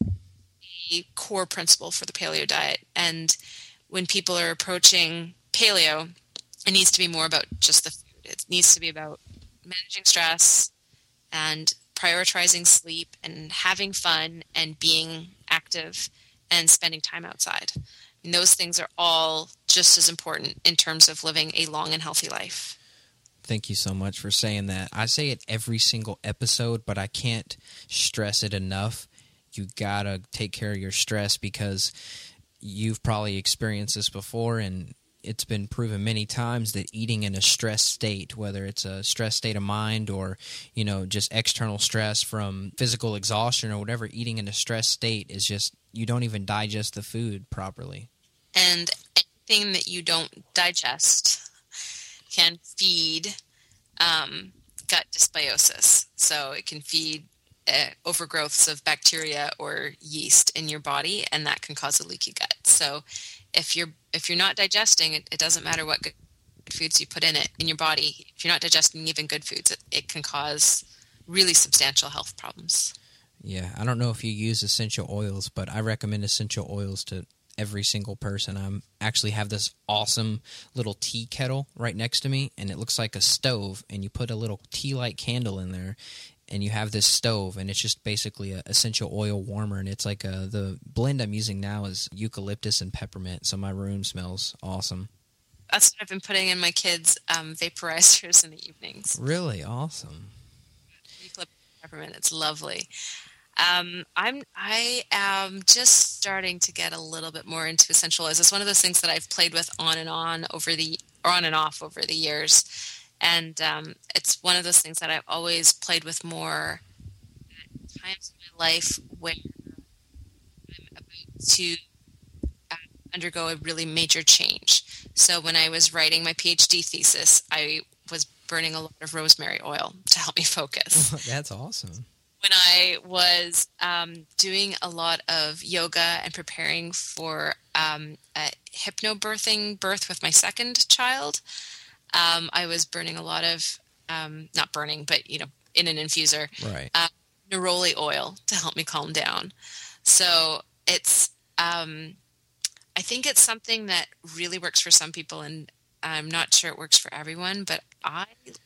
a core principle for the paleo diet. And when people are approaching paleo, it needs to be more about just the food. It needs to be about managing stress and prioritizing sleep and having fun and being active and spending time outside. And those things are all just as important in terms of living a long and healthy life. Thank you so much for saying that. I say it every single episode, but I can't stress it enough. You gotta take care of your stress, because you've probably experienced this before, and it's been proven many times that eating in a stress state, whether it's a stress state of mind or, you know, just external stress from physical exhaustion or whatever, eating in a stress state is just, you don't even digest the food properly. And anything that you don't digest can feed um, gut dysbiosis. So it can feed uh, overgrowths of bacteria or yeast in your body, and that can cause a leaky gut. So if you're if you're not digesting, it, it doesn't matter what good foods you put in it in your body. If you're not digesting even good foods, it, it can cause really substantial health problems. Yeah, I don't know if you use essential oils, but I recommend essential oils to every single person. I actually have this awesome little tea kettle right next to me, and it looks like a stove, and you put a little tea-light candle in there, and you have this stove, and it's just basically an essential oil warmer, and it's like a, the blend I'm using now is eucalyptus and peppermint, so my room smells awesome. That's what I've been putting in my kids' um, vaporizers in the evenings. Really awesome. Eucalyptus and peppermint, it's lovely. Um, I'm I am just starting to get a little bit more into essential oils. It's one of those things that I've played with on and on over the or on and off over the years. And um, it's one of those things that I've always played with more at times in my life where I'm about to uh, undergo a really major change. So when I was writing my PhD thesis, I was burning a lot of rosemary oil to help me focus. That's awesome. When I was um, doing a lot of yoga and preparing for um, a hypnobirthing birth with my second child, Um, I was burning a lot of, um, not burning, but, you know, in an infuser, right. uh, neroli oil to help me calm down. So it's, um, I think it's something that really works for some people, and I'm not sure it works for everyone, but I,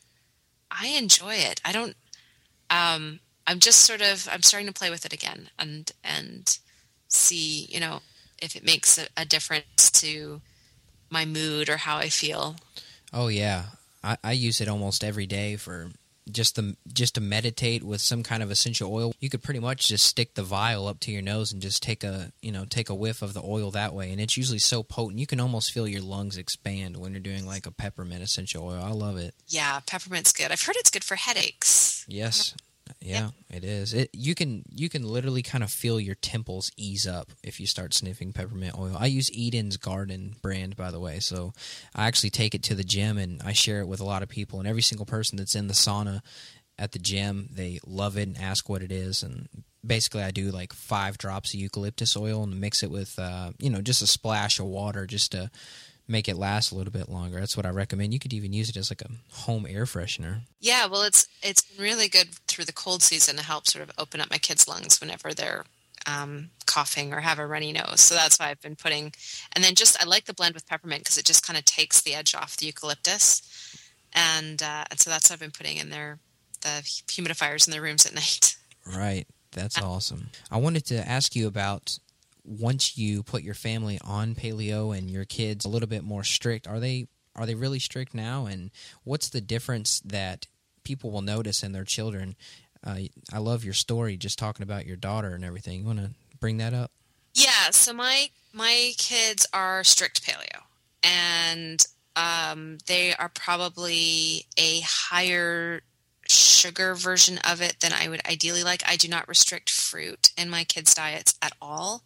I enjoy it. I don't, um, I'm just sort of, I'm starting to play with it again and, and see, you know, if it makes a, a difference to my mood or how I feel. Oh yeah, I, I use it almost every day for just the just to meditate with some kind of essential oil. You could pretty much just stick the vial up to your nose and just take a you know take a whiff of the oil that way, and it's usually so potent you can almost feel your lungs expand when you're doing like a peppermint essential oil. I love it. Yeah, peppermint's good. I've heard it's good for headaches. Yes. Yeah, it is. It you can you can literally kind of feel your temples ease up if you start sniffing peppermint oil. I use Eden's Garden brand, by the way, so I actually take it to the gym and I share it with a lot of people. And every single person that's in the sauna at the gym, they love it and ask what it is. And basically, I do like five drops of eucalyptus oil and mix it with uh, you know just a splash of water just to make it last a little bit longer. That's what I recommend. You could even use it as like a home air freshener. Yeah, well, it's it's been really good through the cold season to help sort of open up my kids' lungs whenever they're um, coughing or have a runny nose. So that's why I've been putting, and then just I like the blend with peppermint because it just kind of takes the edge off the eucalyptus, and uh, and so that's what I've been putting in their the humidifiers in their rooms at night. Right. That's awesome. I wanted to ask you about, once you put your family on paleo and your kids a little bit more strict, are they are they really strict now? And what's the difference that people will notice in their children? Uh, I love your story, just talking about your daughter and everything. You want to bring that up? Yeah, so my my kids are strict paleo, and um, they are probably a higher sugar version of it than I would ideally like. I do not restrict fruit in my kids' diets at all.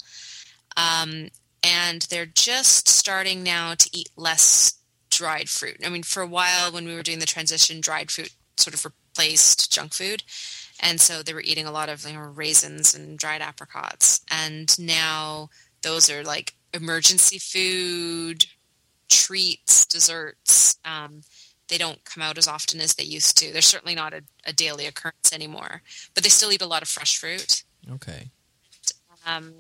Um, and they're just starting now to eat less dried fruit. I mean, for a while when we were doing the transition, dried fruit sort of replaced junk food. And so they were eating a lot of, you know, raisins and dried apricots. And now those are like emergency food, treats, desserts. Um, They don't come out as often as they used to. They're certainly not a, a daily occurrence anymore, but they still eat a lot of fresh fruit. Okay. Um,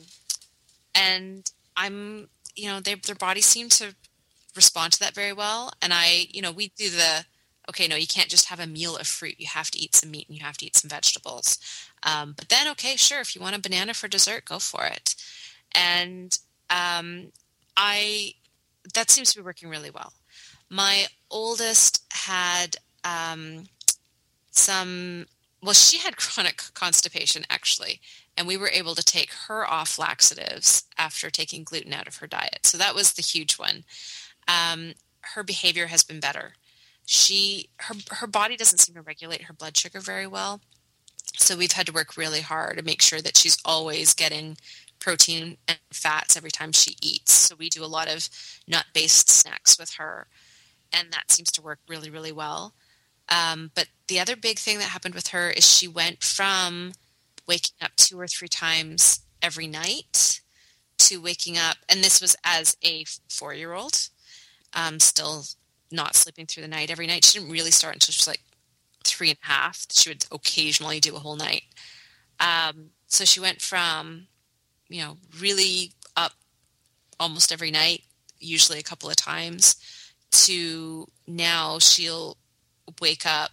and I'm, you know, they, their bodies seem to respond to that very well. And I, you know, we do the, okay, no, you can't just have a meal of fruit. You have to eat some meat and you have to eat some vegetables. Um, but then, okay, sure, if you want a banana for dessert, go for it. And um, I, that seems to be working really well. My oldest had um, some, well, she had chronic constipation, actually, and we were able to take her off laxatives after taking gluten out of her diet. So that was the huge one. Um, her behavior has been better. She, her, her body doesn't seem to regulate her blood sugar very well, so we've had to work really hard to make sure that she's always getting protein and fats every time she eats. So we do a lot of nut-based snacks with her, and that seems to work really, really well. Um, but the other big thing that happened with her is she went from waking up two or three times every night to waking up, and this was as a four-year-old, um, still not sleeping through the night every night. She didn't really start until she was like three and a half. She would occasionally do a whole night. Um, so she went from, you know, really up almost every night, usually a couple of times, to now she'll wake up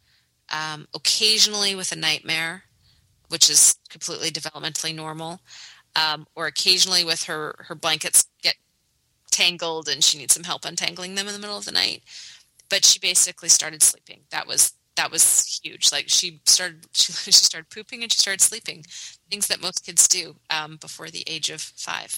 um, occasionally with a nightmare, which is completely developmentally normal, um, or occasionally with her, her blankets get tangled and she needs some help untangling them in the middle of the night. But she basically started sleeping. That was that was huge. Like she started she, she started pooping and she started sleeping, things that most kids do um, before the age of five.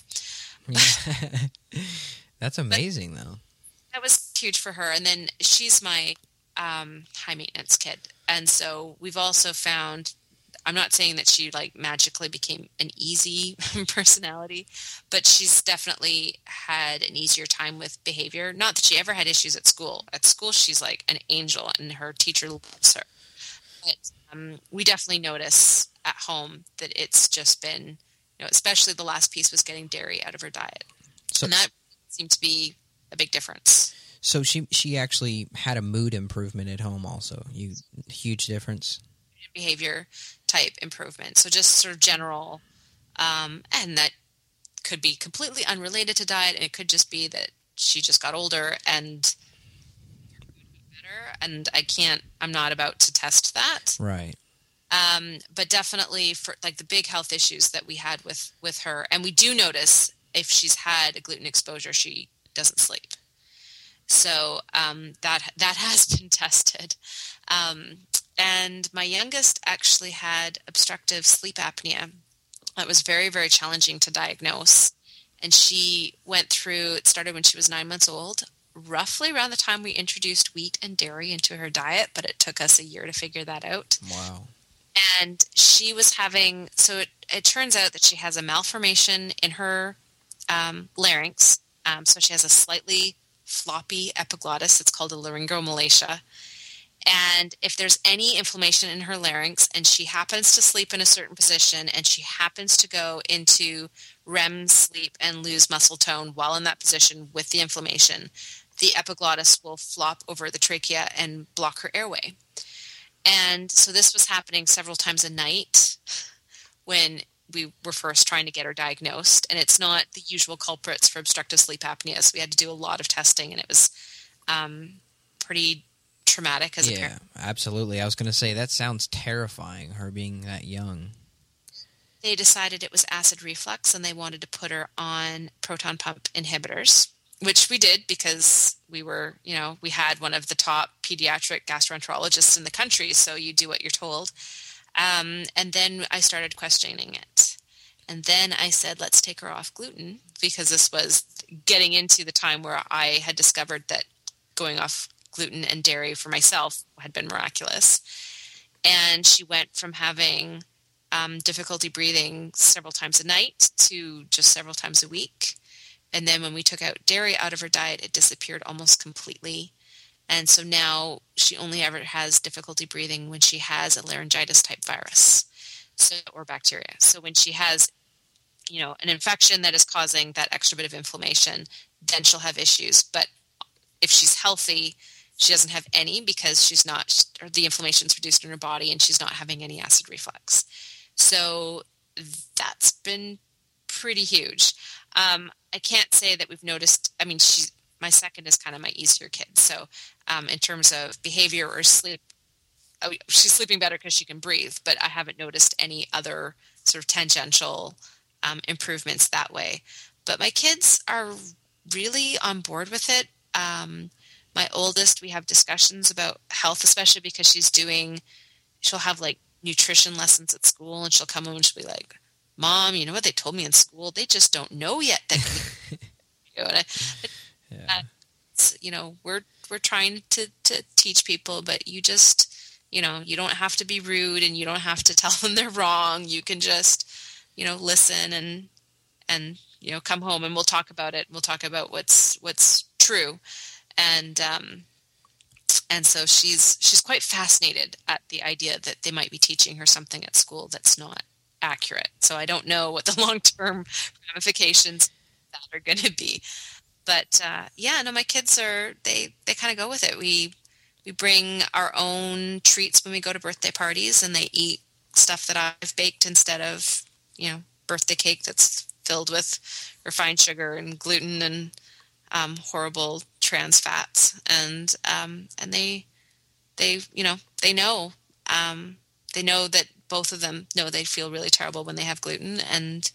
That's amazing, but, though. That was huge for her. And then she's my um, high maintenance kid. And so we've also found, I'm not saying that she like magically became an easy personality, but she's definitely had an easier time with behavior. Not that she ever had issues at school. At school, she's like an angel and her teacher loves her. But um, we definitely notice at home that it's just been, you know, especially the last piece was getting dairy out of her diet. So, and that seemed to be a big difference. So she she actually had a mood improvement at home also. You huge difference. Behavior type improvement. So just sort of general, um, and that could be completely unrelated to diet, and it could just be that she just got older and better. And I can't, I'm not about to test that. Right. Um, but definitely for like the big health issues that we had with, with her, and we do notice if she's had a gluten exposure, she doesn't sleep. So um, that that has been tested. Um, and my youngest actually had obstructive sleep apnea. It was very, very challenging to diagnose. And she went through, it started when she was nine months old, roughly around the time we introduced wheat and dairy into her diet, but it took us a year to figure that out. Wow. And she was having, so it, it turns out that she has a malformation in her um, larynx. Um, so she has a slightly floppy epiglottis. It's called a laryngomalacia. And if there's any inflammation in her larynx and she happens to sleep in a certain position and she happens to go into R E M sleep and lose muscle tone while in that position with the inflammation, the epiglottis will flop over the trachea and block her airway. And so this was happening several times a night when we were first trying to get her diagnosed. And it's not the usual culprits for obstructive sleep apnea. So we had to do a lot of testing, and it was um, pretty traumatic as a yeah, parent. Yeah, absolutely. I was going to say, that sounds terrifying, her being that young. they decided it was acid reflux and they wanted to put her on proton pump inhibitors, which we did because we were, you know, we had one of the top pediatric gastroenterologists in the country. So you do what you're told. Um, and then I started questioning it. And then I said, let's take her off gluten, because this was getting into the time where I had discovered that going off gluten and dairy for myself had been miraculous. And she went from having um, difficulty breathing several times a night to just several times a week. And then when we took out dairy out of her diet, it disappeared almost completely. And so now she only ever has difficulty breathing when she has a laryngitis type virus, so or bacteria. So when she has, you know, an infection that is causing that extra bit of inflammation, then she'll have issues. But if she's healthy, she doesn't have any, because she's not, or the inflammation's reduced in her body and she's not having any acid reflux. So that's been pretty huge. Um, I can't say that we've noticed, I mean, she's, my second is kind of my easier kid. So um, in terms of behavior or sleep, oh, she's sleeping better because she can breathe, but I haven't noticed any other sort of tangential um, improvements that way. But my kids are really on board with it. Um, my oldest, we have discussions about health, especially because she's doing, she'll have like nutrition lessons at school, and she'll come home and she'll be like, Mom, you know what they told me in school? They just don't know yet that you know, and I, yeah. you know, we're we're trying to, to teach people, but you just, you know, you don't have to be rude and you don't have to tell them they're wrong. You can just, you know, listen and and you know, come home and we'll talk about it. We'll talk about what's what's true, and um, and so she's she's quite fascinated at the idea that they might be teaching her something at school that's not accurate. So I don't know what the long-term ramifications of that are going to be. But uh, yeah, no, my kids are, they, they kind of go with it. We we bring our own treats when we go to birthday parties, and they eat stuff that I've baked instead of, you know, birthday cake that's filled with refined sugar and gluten and um, horrible trans fats. And um, and they they you know they know um, they know that both of them know they feel really terrible when they have gluten. And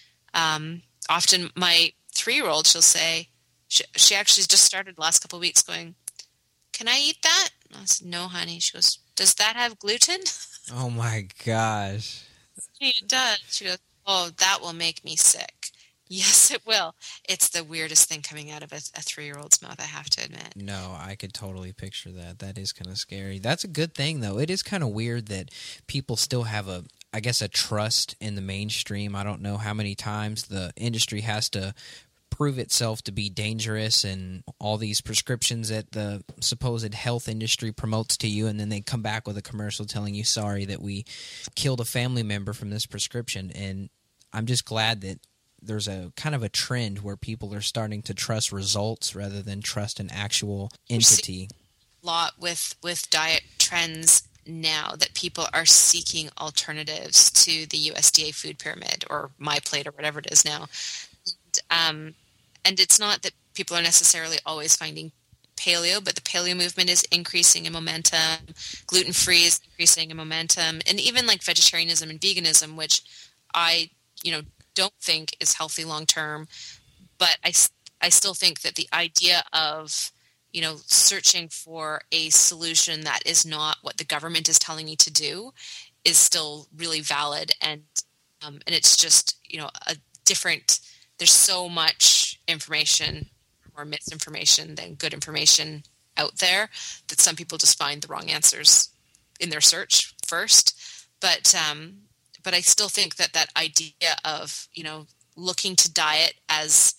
um, often my three-year-old, she'll say, she, she actually just started the last couple of weeks going, can I eat that? I said, no, honey. She goes, does that have gluten? Oh, my gosh. It does. She goes, oh, that will make me sick. Yes, it will. It's the weirdest thing coming out of a, a three-year-old's mouth, I have to admit. No, I could totally picture that. That is kind of scary. That's a good thing, though. It is kind of weird that people still have a, I guess, a trust in the mainstream. I don't know how many times the industry has to prove itself to be dangerous, and all these prescriptions that the supposed health industry promotes to you, and then they come back with a commercial telling you, sorry, that we killed a family member from this prescription. And I'm just glad that there's a kind of a trend where people are starting to trust results rather than trust an actual entity. A lot with with diet trends now, that people are seeking alternatives to the U S D A food pyramid or MyPlate or whatever it is now. And, um, and it's not that people are necessarily always finding paleo, but the paleo movement is increasing in momentum. Gluten-free is increasing in momentum. And even like vegetarianism and veganism, which I, you know, don't think is healthy long-term, but I, I still think that the idea of, you know, searching for a solution that is not what the government is telling you to do is still really valid. And, um, and it's just, you know, a different, there's so much information, more misinformation than good information out there, that some people just find the wrong answers in their search first. But, um, But I still think that that idea of, you know, looking to diet as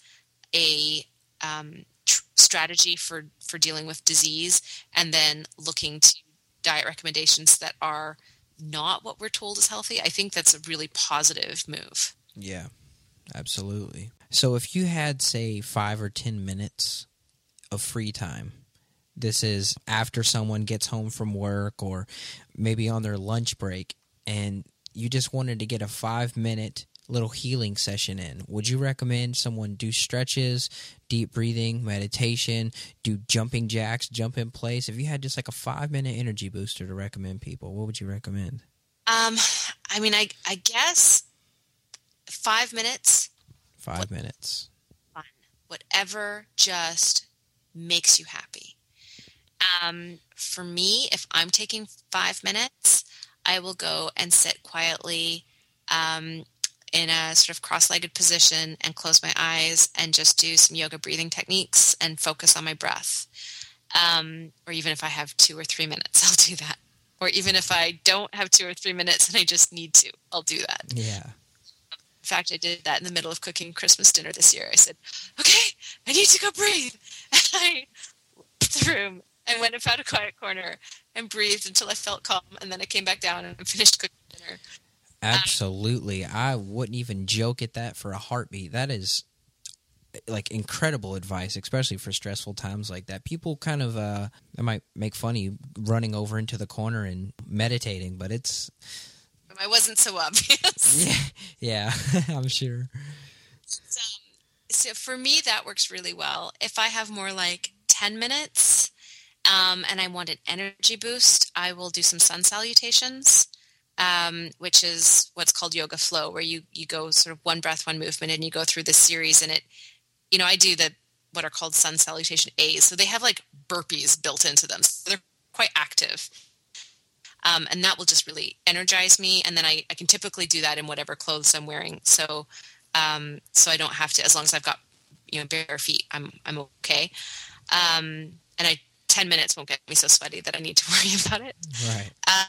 a um, tr- strategy for, for dealing with disease, and then looking to diet recommendations that are not what we're told is healthy, I think that's a really positive move. Yeah, absolutely. So if you had, say, five or ten minutes of free time, this is after someone gets home from work or maybe on their lunch break, and you just wanted to get a five-minute little healing session in, would you recommend someone do stretches, deep breathing, meditation, do jumping jacks, jump in place? If you had just like a five-minute energy booster to recommend people, what would you recommend? Um, I mean, I I guess five minutes. Five what, minutes. Fun. Whatever just makes you happy. Um, for me, if I'm taking five minutes, I will go and sit quietly um, in a sort of cross-legged position and close my eyes and just do some yoga breathing techniques and focus on my breath. Um, or even if I have two or three minutes, I'll do that. Or even if I don't have two or three minutes and I just need to, I'll do that. Yeah. In fact, I did that in the middle of cooking Christmas dinner this year. I said, okay, I need to go breathe. And I left the room and went and found a quiet corner and breathed until I felt calm. And then I came back down and finished cooking dinner. Absolutely. Um, I wouldn't even joke at that for a heartbeat. That is like incredible advice, especially for stressful times like that. People kind of, uh, they might make fun of you running over into the corner and meditating, but it's... I wasn't so obvious. Yeah, yeah, I'm sure. So, so for me, that works really well. If I have more like ten minutes um, and I want an energy boost, I will do some sun salutations, um, which is what's called yoga flow, where you, you go sort of one breath, one movement, and you go through this series. And it, you know, I do the what are called sun salutation A's. So they have like burpees built into them. So they're quite active. Um, and that will just really energize me. And then I, I can typically do that in whatever clothes I'm wearing. So, um, so I don't have to, as long as I've got, you know, bare feet, I'm, I'm okay. Um, and I, ten minutes won't get me so sweaty that I need to worry about it. Right. Uh,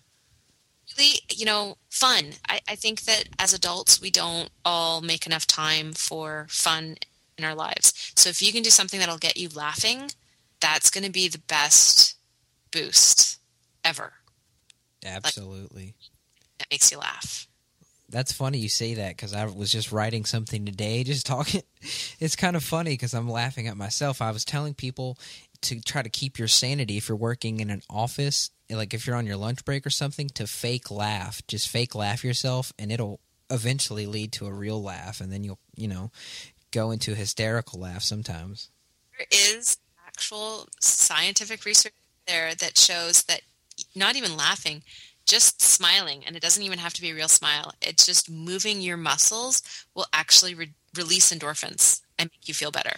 really, you know, fun. I, I think that as adults, we don't all make enough time for fun in our lives. So if you can do something that'll get you laughing, that's going to be the best boost ever. Absolutely. Like, that makes you laugh. That's funny you say that, because I was just writing something today, just talking. It's kind of funny because I'm laughing at myself. I was telling people to try to keep your sanity if you're working in an office, like if you're on your lunch break or something, to fake laugh. Just fake laugh yourself, and it'll eventually lead to a real laugh, and then you'll, you know, go into a hysterical laugh sometimes. There is actual scientific research there that shows that not even laughing, just smiling, and it doesn't even have to be a real smile. It's just moving your muscles will actually re- release endorphins and make you feel better.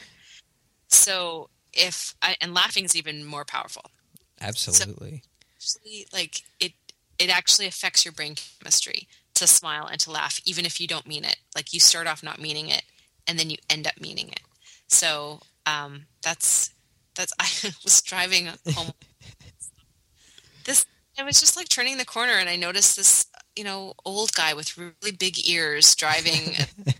So if I, and laughing is even more powerful. Absolutely. So actually, like it, it actually affects your brain chemistry to smile and to laugh, even if you don't mean it. Like you start off not meaning it, and then you end up meaning it. So um, that's that's. I was driving home. This I was just like turning the corner, and I noticed this, you know, old guy with really big ears driving,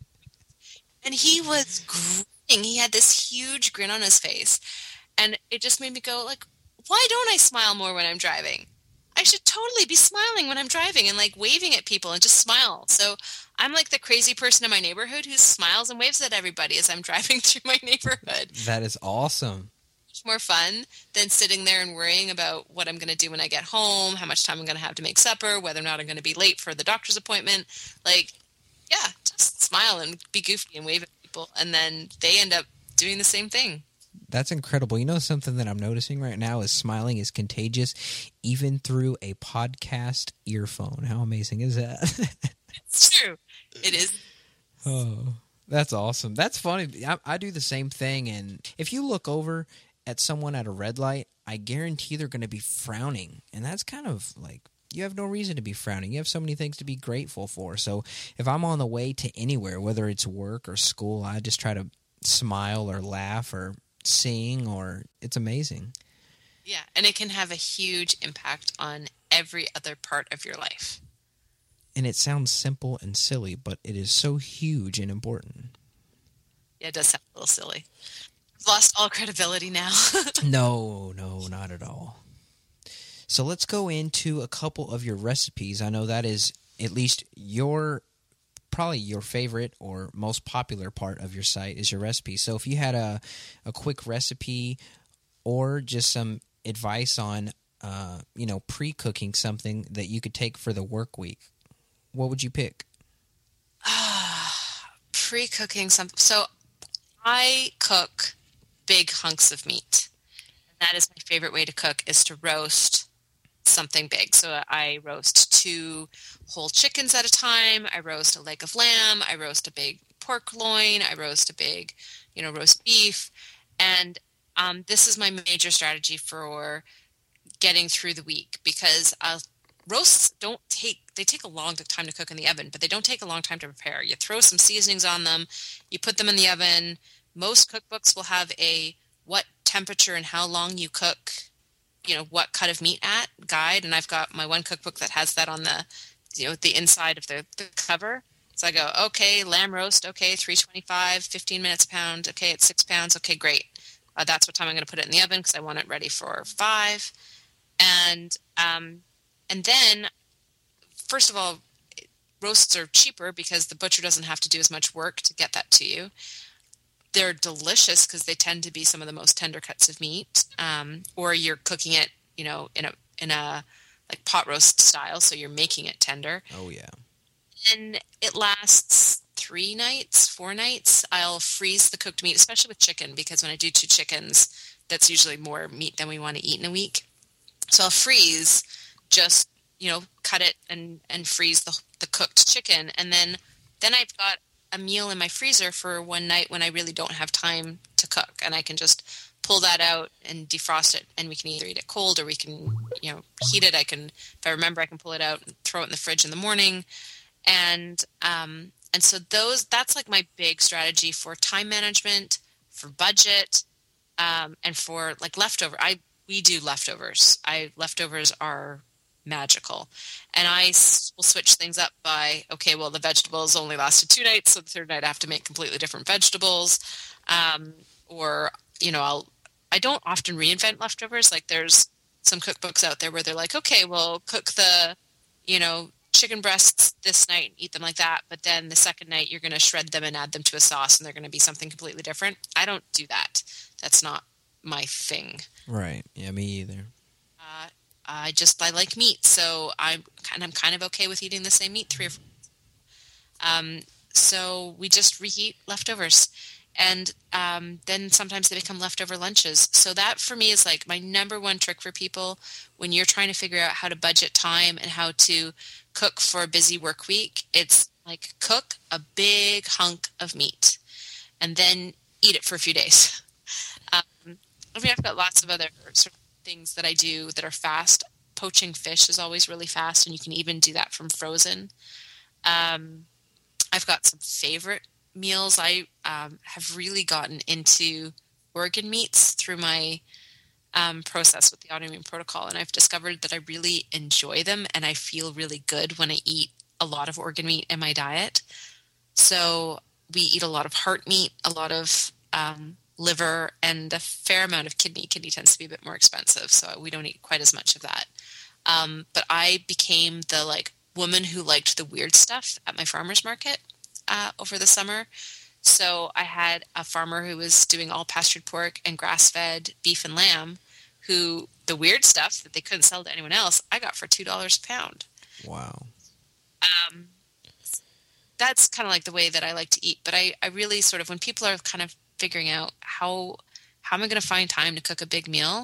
and he was grinning. He had this huge grin on his face, and it just made me go, like, why don't I smile more when I'm driving? I should totally be smiling when I'm driving and like waving at people and just smile. So I'm like the crazy person in my neighborhood who smiles and waves at everybody as I'm driving through my neighborhood. That is awesome. It's more fun than sitting there and worrying about what I'm going to do when I get home, how much time I'm going to have to make supper, whether or not I'm going to be late for the doctor's appointment. Like, yeah, just smile and be goofy and wave at people. And then they end up doing the same thing. That's incredible. You know, something that I'm noticing right now is smiling is contagious, even through a podcast earphone. How amazing is that? It's true. It is. Oh, that's awesome. That's funny. I, I do the same thing. And if you look over at someone at a red light, I guarantee they're going to be frowning. And that's kind of like, you have no reason to be frowning. You have so many things to be grateful for. So if I'm on the way to anywhere, whether it's work or school, I just try to smile or laugh or sing, or it's amazing. Yeah, and it can have a huge impact on every other part of your life. And it sounds simple and silly, but it is so huge and important. Yeah, it does sound a little silly. I've lost all credibility now. No, no, not at all. So let's go into a couple of your recipes. I know that is at least your probably your favorite or most popular part of your site is your recipe. So if you had a, a quick recipe or just some advice on, uh, you know, pre-cooking something that you could take for the work week, what would you pick? Pre-cooking something. So I cook big hunks of meat. And that is my favorite way to cook, is to roast something big. So I roast two whole chickens at a time. I roast a leg of lamb. I roast a big pork loin. I roast a big, you know, roast beef. And um, this is my major strategy for getting through the week, because uh, roasts don't take, they take a long time to cook in the oven, but they don't take a long time to prepare. You throw some seasonings on them, you put them in the oven. Most cookbooks will have a what temperature and how long you cook, you know, what cut of meat at guide. And I've got my one cookbook that has that on the, you know, the inside of the, the cover. So I go, okay, lamb roast, okay, three twenty-five, fifteen minutes a pound, okay, it's six pounds, okay, great. Uh, that's what time I'm going to put it in the oven because I want it ready for five. And um, and then, first of all, roasts are cheaper because the butcher doesn't have to do as much work to get that to you. They're delicious because they tend to be some of the most tender cuts of meat. Um, or you're cooking it, you know, in a in a like pot roast style, so you're making it tender. Oh yeah. And it lasts three nights, four nights. I'll freeze the cooked meat, especially with chicken, because when I do two chickens, that's usually more meat than we want to eat in a week. So I'll freeze, just, you know, cut it and, and freeze the the cooked chicken. And then, then I've got a meal in my freezer for one night when I really don't have time to cook. And I can just pull that out and defrost it. And we can either eat it cold or we can, you know, heat it. I can, if I remember, I can pull it out and throw it in the fridge in the morning. And um, and so those that's like my big strategy for time management, for budget, um, and for like leftover. I we do leftovers. I leftovers are magical, and I s- will switch things up by okay, well the vegetables only lasted two nights, so the third night I have to make completely different vegetables, um, or you know I'll I don't often reinvent leftovers. Like there's some cookbooks out there where they're like, okay, well cook the you know. chicken breasts this night and eat them like that, but then the second night you're going to shred them and add them to a sauce and they're going to be something completely different. I don't do that. That's not my thing. Right. Yeah, me either. Uh, I just, I like meat, so I'm kind, I'm kind of okay with eating the same meat three or four. Um, so we just reheat leftovers. And um, then sometimes they become leftover lunches. So that for me is like my number one trick for people when you're trying to figure out how to budget time and how to cook for a busy work week. It's like cook a big hunk of meat and then eat it for a few days. Um, I mean, I've got lots of other sort of things that I do that are fast. Poaching fish is always really fast, and you can even do that from frozen. Um, I've got some favorite meals. I um, have really gotten into organ meats through my um, process with the autoimmune protocol, and I've discovered that I really enjoy them and I feel really good when I eat a lot of organ meat in my diet. So we eat a lot of heart meat, a lot of um, liver, and a fair amount of kidney. Kidney tends to be a bit more expensive, so we don't eat quite as much of that. Um, but I became the like woman who liked the weird stuff at my farmer's market Uh, over the summer. So I had a farmer who was doing all pastured pork and grass-fed beef and lamb, who the weird stuff that they couldn't sell to anyone else, I got for two dollars a pound. Wow. Um, that's kind of like the way that I like to eat. But I, I really sort of, when people are kind of figuring out how, how am I going to find time to cook a big meal,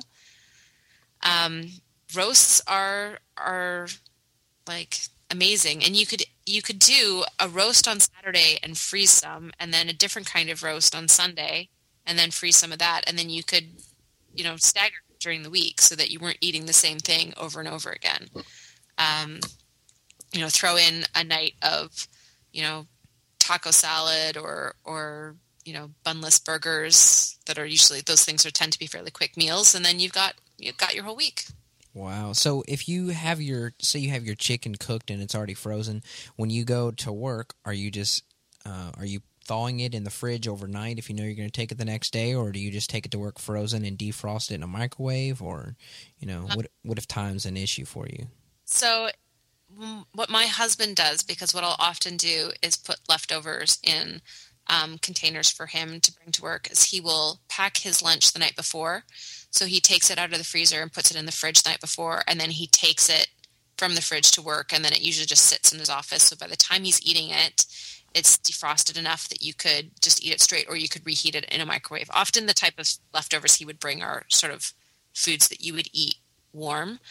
um, roasts are, are like amazing. And you could you could do a roast on Saturday and freeze some, and then a different kind of roast on Sunday and then freeze some of that, and then you could, you know, stagger during the week so that you weren't eating the same thing over and over again. Um, you know, throw in a night of, you know, taco salad or or you know, bunless burgers that are usually, those things are tend to be fairly quick meals, and then you've got you've got your whole week. Wow. So if you have your, say you have your chicken cooked and it's already frozen, when you go to work, are you just, uh, are you thawing it in the fridge overnight if you know you're going to take it the next day, or do you just take it to work frozen and defrost it in a microwave, or, you know, what, what if time's an issue for you? So what my husband does, because what I'll often do is put leftovers in um, containers for him to bring to work, is he will pack his lunch the night before. So he takes it out of the freezer and puts it in the fridge the night before, and then he takes it from the fridge to work, and then it usually just sits in his office. So by the time he's eating it, it's defrosted enough that you could just eat it straight, or you could reheat it in a microwave. Often the type of leftovers he would bring are sort of foods that you would eat warm.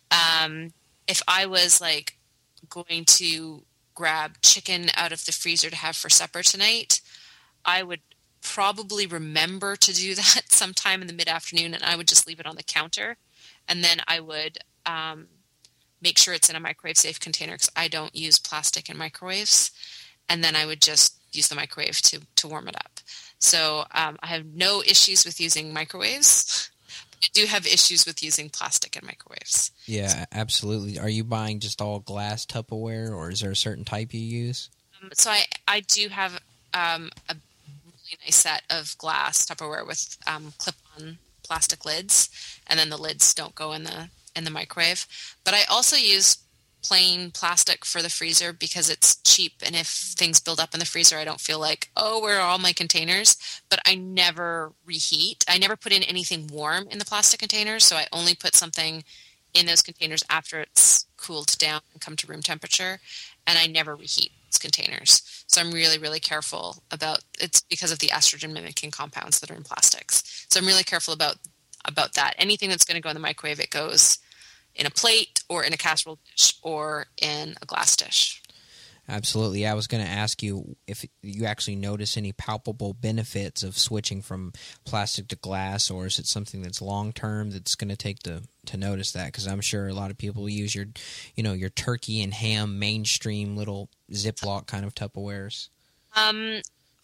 Um, if I was like going to grab chicken out of the freezer to have for supper tonight, I would probably remember to do that sometime in the mid-afternoon, and I would just leave it on the counter. And then I would um, make sure it's in a microwave-safe container because I don't use plastic in microwaves. And then I would just use the microwave to, to warm it up. So um, I have no issues with using microwaves. I do have issues with using plastic in microwaves. Yeah, absolutely. Are you buying just all glass Tupperware, or is there a certain type you use? Um, so I, I do have um, a really nice set of glass Tupperware with um, clip-on plastic lids, and then the lids don't go in the in the microwave. But I also use plain plastic for the freezer because it's cheap, and if things build up in the freezer, I don't feel like, oh, where are all my containers? But I never reheat. I never put in anything warm in the plastic containers, so I only put something in those containers after it's cooled down and come to room temperature, and I never reheat those containers. So I'm really, really careful about it's because of the estrogen mimicking compounds that are in plastics. So I'm really careful about about that. Anything that's going to go in the microwave, it goes in a plate or in a casserole dish or in a glass dish. Absolutely. Yeah, I was going to ask you if you actually notice any palpable benefits of switching from plastic to glass, or is it something that's long-term that's going to take to, to notice that? Because I'm sure a lot of people use your, you know, your turkey and ham mainstream little Ziploc kind of Tupperwares. Um,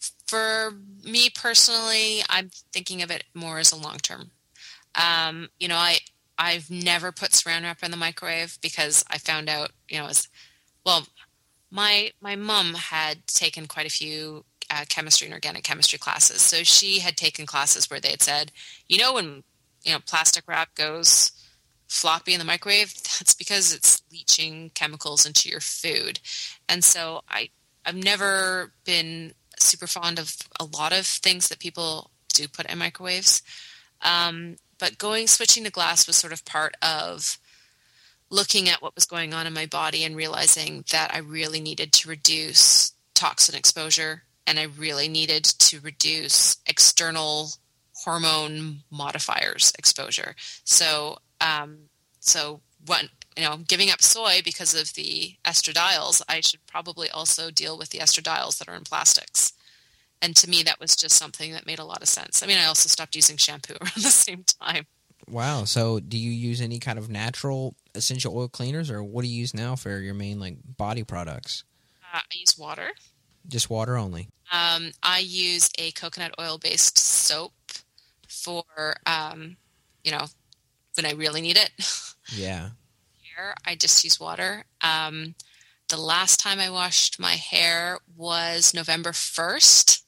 for me personally, I'm thinking of it more as a long-term. Um, you know, I, I've never put saran wrap in the microwave because I found out, you know, as well, my my mom had taken quite a few uh, chemistry and organic chemistry classes. So she had taken classes where they had said, you know, when, you know, plastic wrap goes floppy in the microwave, that's because it's leaching chemicals into your food. And so I, I've never been super fond of a lot of things that people do put in microwaves. Um, but going, switching to glass was sort of part of looking at what was going on in my body and realizing that I really needed to reduce toxin exposure, and I really needed to reduce external hormone modifiers exposure. So, um, so what, you know, giving up soy because of the estradiols, I should probably also deal with the estradiols that are in plastics. And to me, that was just something that made a lot of sense. I mean, I also stopped using shampoo around the same time. Wow. So do you use any kind of natural essential oil cleaners, or what do you use now for your main like body products? Uh, I use water. Just water only? Um, I use a coconut oil-based soap for, um, you know, when I really need it. Yeah. Hair, I just use water. Um, the last time I washed my hair was November first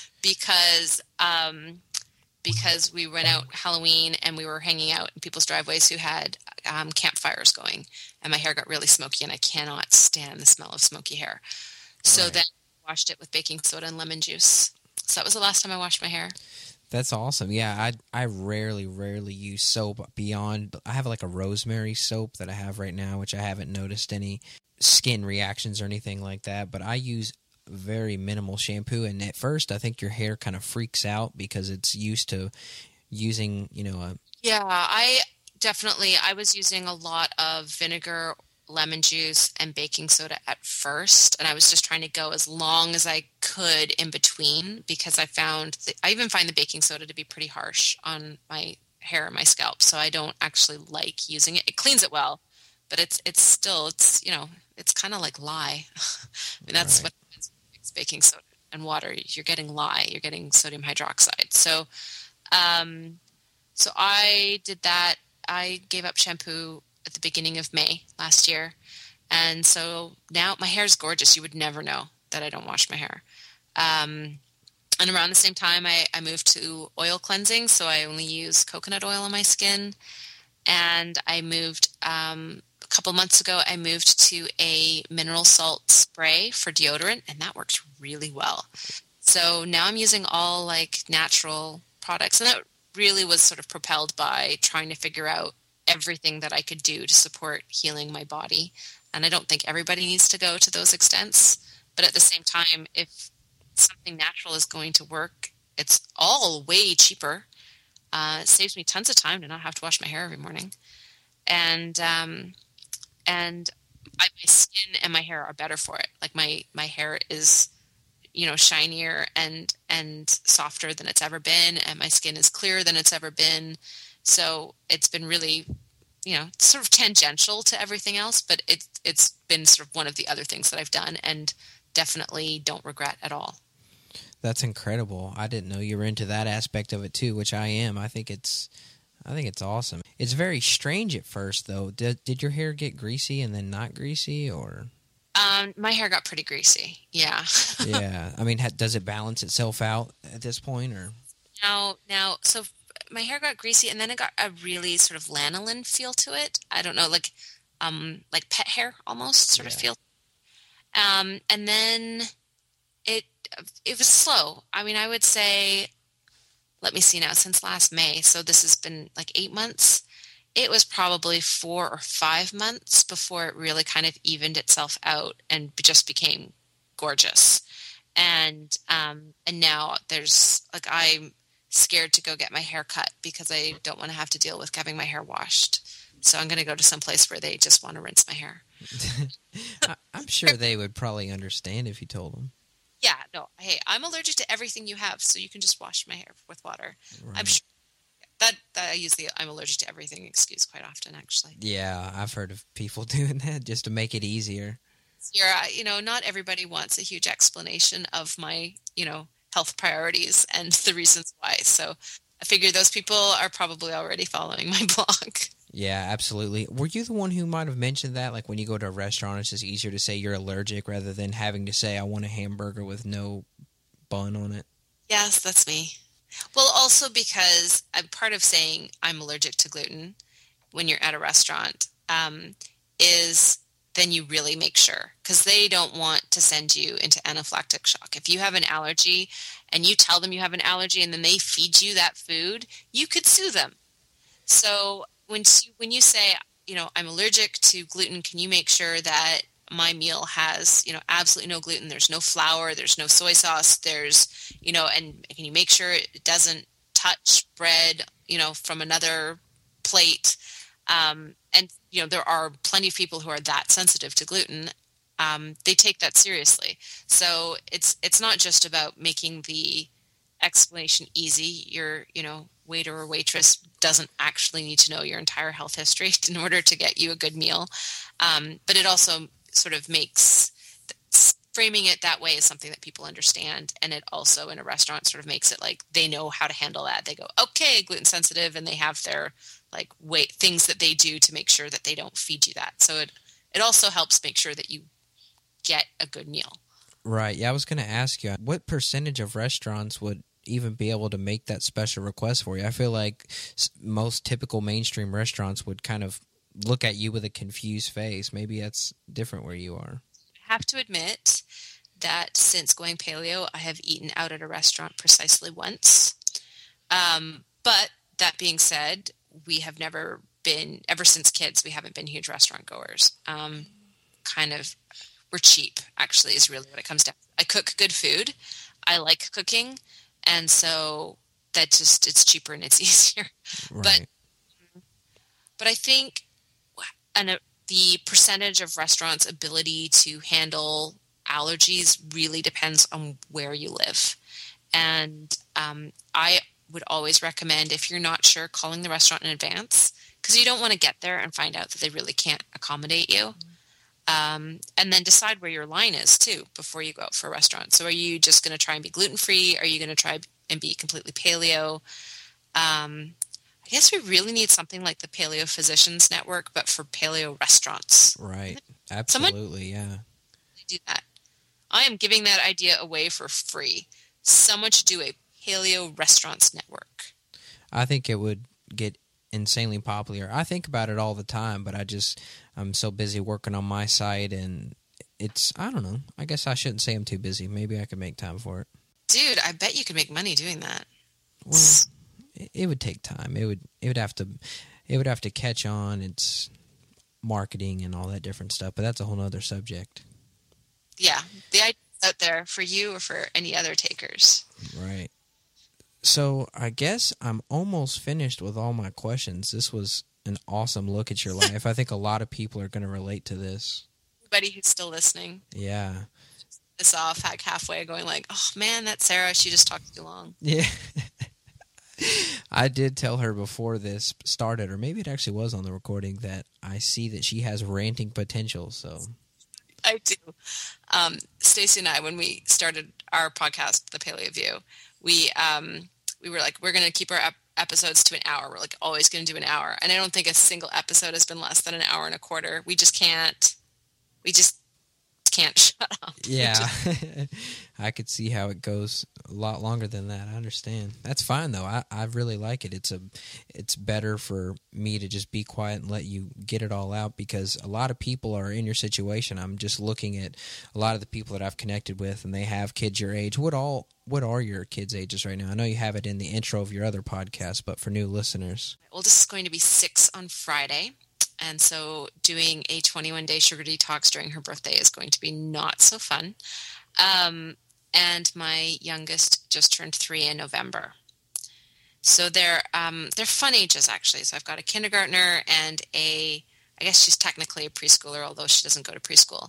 because um, because we went out Halloween and we were hanging out in people's driveways who had um, campfires going, and my hair got really smoky, and I cannot stand the smell of smoky hair. So Right. then I washed it with baking soda and lemon juice. So that was the last time I washed my hair. That's awesome. Yeah, I I rarely, rarely use soap beyond. I have like a rosemary soap that I have right now, which I haven't noticed any skin reactions or anything like that. But I use very minimal shampoo, and at first I think your hair kind of freaks out because it's used to using, you know, a Yeah, I definitely, I was using a lot of vinegar, lemon juice, and baking soda at first, and I was just trying to go as long as I could in between because I found, the, I even find the baking soda to be pretty harsh on my hair and my scalp, so I don't actually like using it. It cleans it well, but it's it's still, it's, you know, it's kind of like lye. I mean, that's Right. what it's baking soda and water. You're getting lye, you're getting sodium hydroxide. So, um, so I did that. I gave up shampoo at the beginning of May last year. And so now my hair is gorgeous. You would never know that I don't wash my hair. Um, and around the same time, I, I moved to oil cleansing. So I only use coconut oil on my skin. And I moved, um, a couple months ago, I moved to a mineral salt spray for deodorant, and that works really well. So now I'm using all like natural products. And that really was sort of propelled by trying to figure out everything that I could do to support healing my body. And I don't think everybody needs to go to those extents. But at the same time, if something natural is going to work, it's all way cheaper. Uh, it saves me tons of time to not have to wash my hair every morning. and um, and I, my skin and my hair are better for it. Like my my hair is, you know, shinier and and softer than it's ever been, and my skin is clearer than it's ever been. So it's been really, you know, sort of tangential to everything else, but it's it's been sort of one of the other things that I've done, and definitely don't regret at all. That's incredible. I didn't know you were into that aspect of it too, which I am. I think it's I think it's awesome. It's very strange at first, though. Did, did your hair get greasy and then not greasy, or? Um, my hair got pretty greasy. Yeah. Yeah. I mean, ha- does it balance itself out at this point, or? Now, now, so my hair got greasy, and then it got a really sort of lanolin feel to it. I don't know, like, um, like pet hair almost sort Yeah. of feel. Um, and then it it was slow. I mean, I would say, let me see now, since last May, so this has been like eight months. It was probably four or five months before it really kind of evened itself out and just became gorgeous. And um, and now there's, like, I'm scared to go get my hair cut because I don't want to have to deal with having my hair washed. So I'm going to go to some place where they just want to rinse my hair. I, I'm sure they would probably understand if you told them. Yeah, no, hey, I'm allergic to everything you have, so you can just wash my hair with water. Right. I'm sure that, that I use the I'm allergic to everything excuse quite often, actually. Yeah, I've heard of people doing that just to make it easier. Yeah, you know, not everybody wants a huge explanation of my, you know, health priorities and the reasons why. So I figure those people are probably already following my blog. Yeah, absolutely. Were you the one who might have mentioned that? Like when you go to a restaurant, it's just easier to say you're allergic rather than having to say, I want a hamburger with no bun on it? Yes, that's me. Well, also because I'm part of saying I'm allergic to gluten when you're at a restaurant um, is then you really make sure, because they don't want to send you into anaphylactic shock. If you have an allergy and you tell them you have an allergy and then they feed you that food, you could sue them. So when you, when you say, you know, I'm allergic to gluten, can you make sure that my meal has, you know, absolutely no gluten, there's no flour, there's no soy sauce, there's, you know, and can you make sure it doesn't touch bread, you know, from another plate? Um, and, you know, there are plenty of people who are that sensitive to gluten. Um, they take that seriously. So it's it's not just about making the explanation easy. Your, you know, waiter or waitress doesn't actually need to know your entire health history in order to get you a good meal. Um, but it also sort of makes framing it that way is something that people understand. And it also in a restaurant sort of makes it like they know how to handle that. They go, okay, gluten sensitive, and they have their like wait things that they do to make sure that they don't feed you that. So it, it also helps make sure that you get a good meal. Right. Yeah, I was going to ask you, what percentage of restaurants would even be able to make that special request for you? I feel like most typical mainstream restaurants would kind of look at you with a confused face. Maybe that's different where you are. I have to admit that since going paleo, I have eaten out at a restaurant precisely once. Um, but that being said, we have never been, ever since kids, we haven't been huge restaurant goers. Um, kind of, we're cheap, actually, is really what it comes down to. I cook good food. I like cooking. And so that just, it's cheaper and it's easier. Right. But, but I think and a, the percentage of restaurants' ability to handle allergies really depends on where you live. And um, I would always recommend, if you're not sure, calling the restaurant in advance, because you don't want to get there and find out that they really can't accommodate you. Um, and then decide where your line is, too, before you go out for a restaurant. So are you just going to try and be gluten-free? Are you going to try and be completely paleo? Um, I guess we really need something like the Paleo Physicians Network, but for paleo restaurants. Right. Absolutely, Someone yeah. do that. I am giving that idea away for free. Someone should do a Paleo Restaurants Network. I think it would get insanely popular. I think about it all the time, but I just, I'm so busy working on my site, and it's, I don't know. I guess I shouldn't say I'm too busy. Maybe I could make time for it. Dude, I bet you could make money doing that. Well, it, it would take time. It would, it would have to, it would have to catch on. It's marketing and all that different stuff, but that's a whole other subject. Yeah, the idea is out there for you or for any other takers. Right. So I guess I'm almost finished with all my questions. This was an awesome look at your life. I think a lot of people are going to relate to this. Everybody who's still listening. Yeah. This off like halfway going like, oh man, that's Sarah. She just talked too long. Yeah. I did tell her before this started, or maybe it actually was on the recording, that I see that she has ranting potential. So I do. Um, Stacey and I, when we started our podcast, The Paleo View, we um, we were like, we're going to keep our ep- episodes to an hour. We're like always going to do an hour. And I don't think a single episode has been less than an hour and a quarter. We just can't, we just can't shut up. Yeah. I could see how it goes a lot longer than that. I understand. That's fine though. I, I really like it. It's a it's better for me to just be quiet and let you get it all out, because a lot of people are in your situation. I'm just looking at a lot of the people that I've connected with, and they have kids your age. What all what are your kids' ages right now? I know you have it in the intro of your other podcast, but for new listeners. My oldest is going to be six on Friday. And so doing a twenty-one day sugar detox during her birthday is going to be not so fun. Um, and my youngest just turned three in November. So they're um, they're fun ages, actually. So I've got a kindergartner and a, I guess she's technically a preschooler, although she doesn't go to preschool.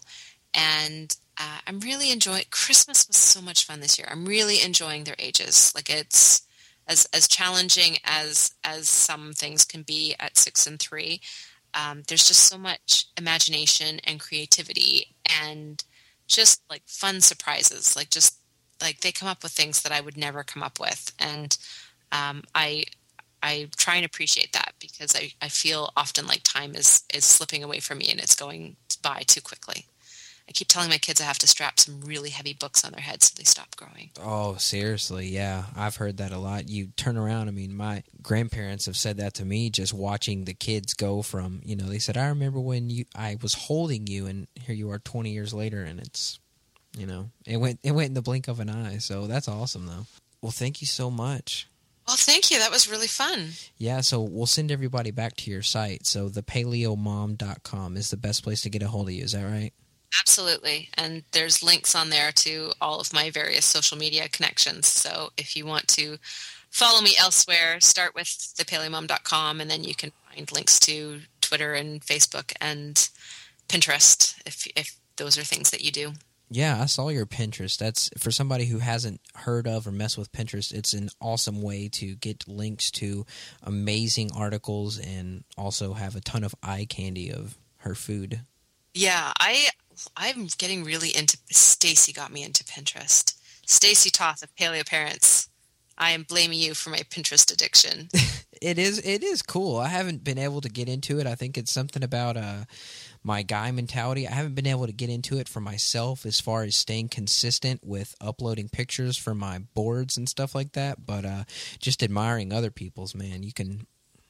And uh, I'm really enjoying, Christmas was so much fun this year. I'm really enjoying their ages. Like it's as as challenging as as some things can be at six and three. Um, there's just so much imagination and creativity and just like fun surprises. Like just like they come up with things that I would never come up with. And um, I I try and appreciate that, because I, I feel often like time is, is slipping away from me and it's going by too quickly. I keep telling my kids I have to strap some really heavy books on their heads so they stop growing. Oh, seriously, yeah. I've heard that a lot. You turn around, I mean, my grandparents have said that to me, just watching the kids go from, you know, they said, I remember when you I was holding you, and here you are twenty years later, and it's, you know, it went it went in the blink of an eye. So that's awesome, though. Well, thank you so much. Well, thank you. That was really fun. Yeah, so we'll send everybody back to your site. So the paleo mom dot com is the best place to get a hold of you. Is that right? Absolutely. And there's links on there to all of my various social media connections. So if you want to follow me elsewhere, start with the paleo mom dot com, and then you can find links to Twitter and Facebook and Pinterest if if those are things that you do. Yeah, I saw your Pinterest. That's for somebody who hasn't heard of or messed with Pinterest. It's an awesome way to get links to amazing articles and also have a ton of eye candy of her food. Yeah, I I'm getting really into. Stacey got me into Pinterest. Stacey Toth of Paleo Parents. I am blaming you for my Pinterest addiction. It is it is cool. I haven't been able to get into it. I think it's something about uh, my guy mentality. I haven't been able to get into it for myself as far as staying consistent with uploading pictures for my boards and stuff like that. But uh, just admiring other people's, man, you can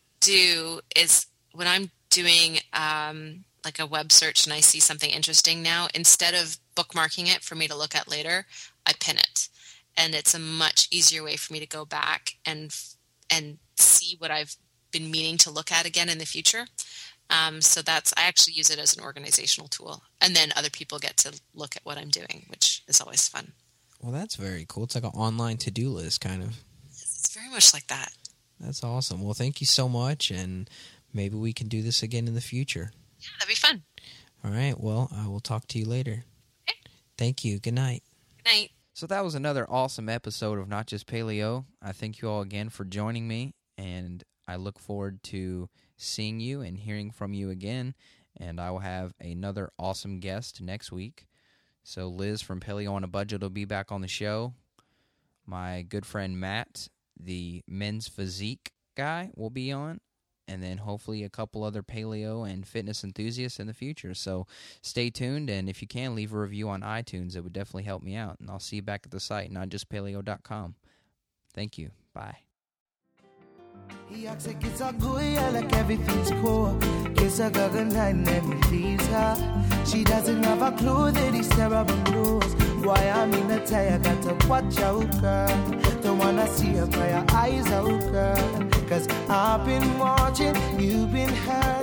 do is when I'm doing um, like a web search and I see something interesting now, instead of bookmarking it for me to look at later, I pin it. And it's a much easier way for me to go back and and see what I've been meaning to look at again in the future. Um, so that's I actually use it as an organizational tool. And then other people get to look at what I'm doing, which is always fun. Well, that's very cool. It's like an online to-do list, kind of. It's very much like that. That's awesome. Well, thank you so much, and maybe we can do this again in the future. Yeah, that'd be fun. All right. Well, I will talk to you later. Okay. Thank you. Good night. Good night. So that was another awesome episode of Not Just Paleo. I thank you all again for joining me, and I look forward to seeing you and hearing from you again, and I will have another awesome guest next week. So Liz from Paleo on a Budget will be back on the show. My good friend Matt, the men's physique guy, will be on, and then hopefully a couple other paleo and fitness enthusiasts in the future. So stay tuned, and if you can, leave a review on iTunes. It would definitely help me out, and I'll see you back at the site, not just paleo dot com. Thank you. Bye. He acts like it's all good, yeah, like everything's cool. Kiss her Guggenheim and he leaves her. She doesn't have a clue that he's terrible news. Why I'm in a tie, I got to watch out, girl. Don't wanna see her cry her eyes out, girl. Cause I've been watching, you've been hurt.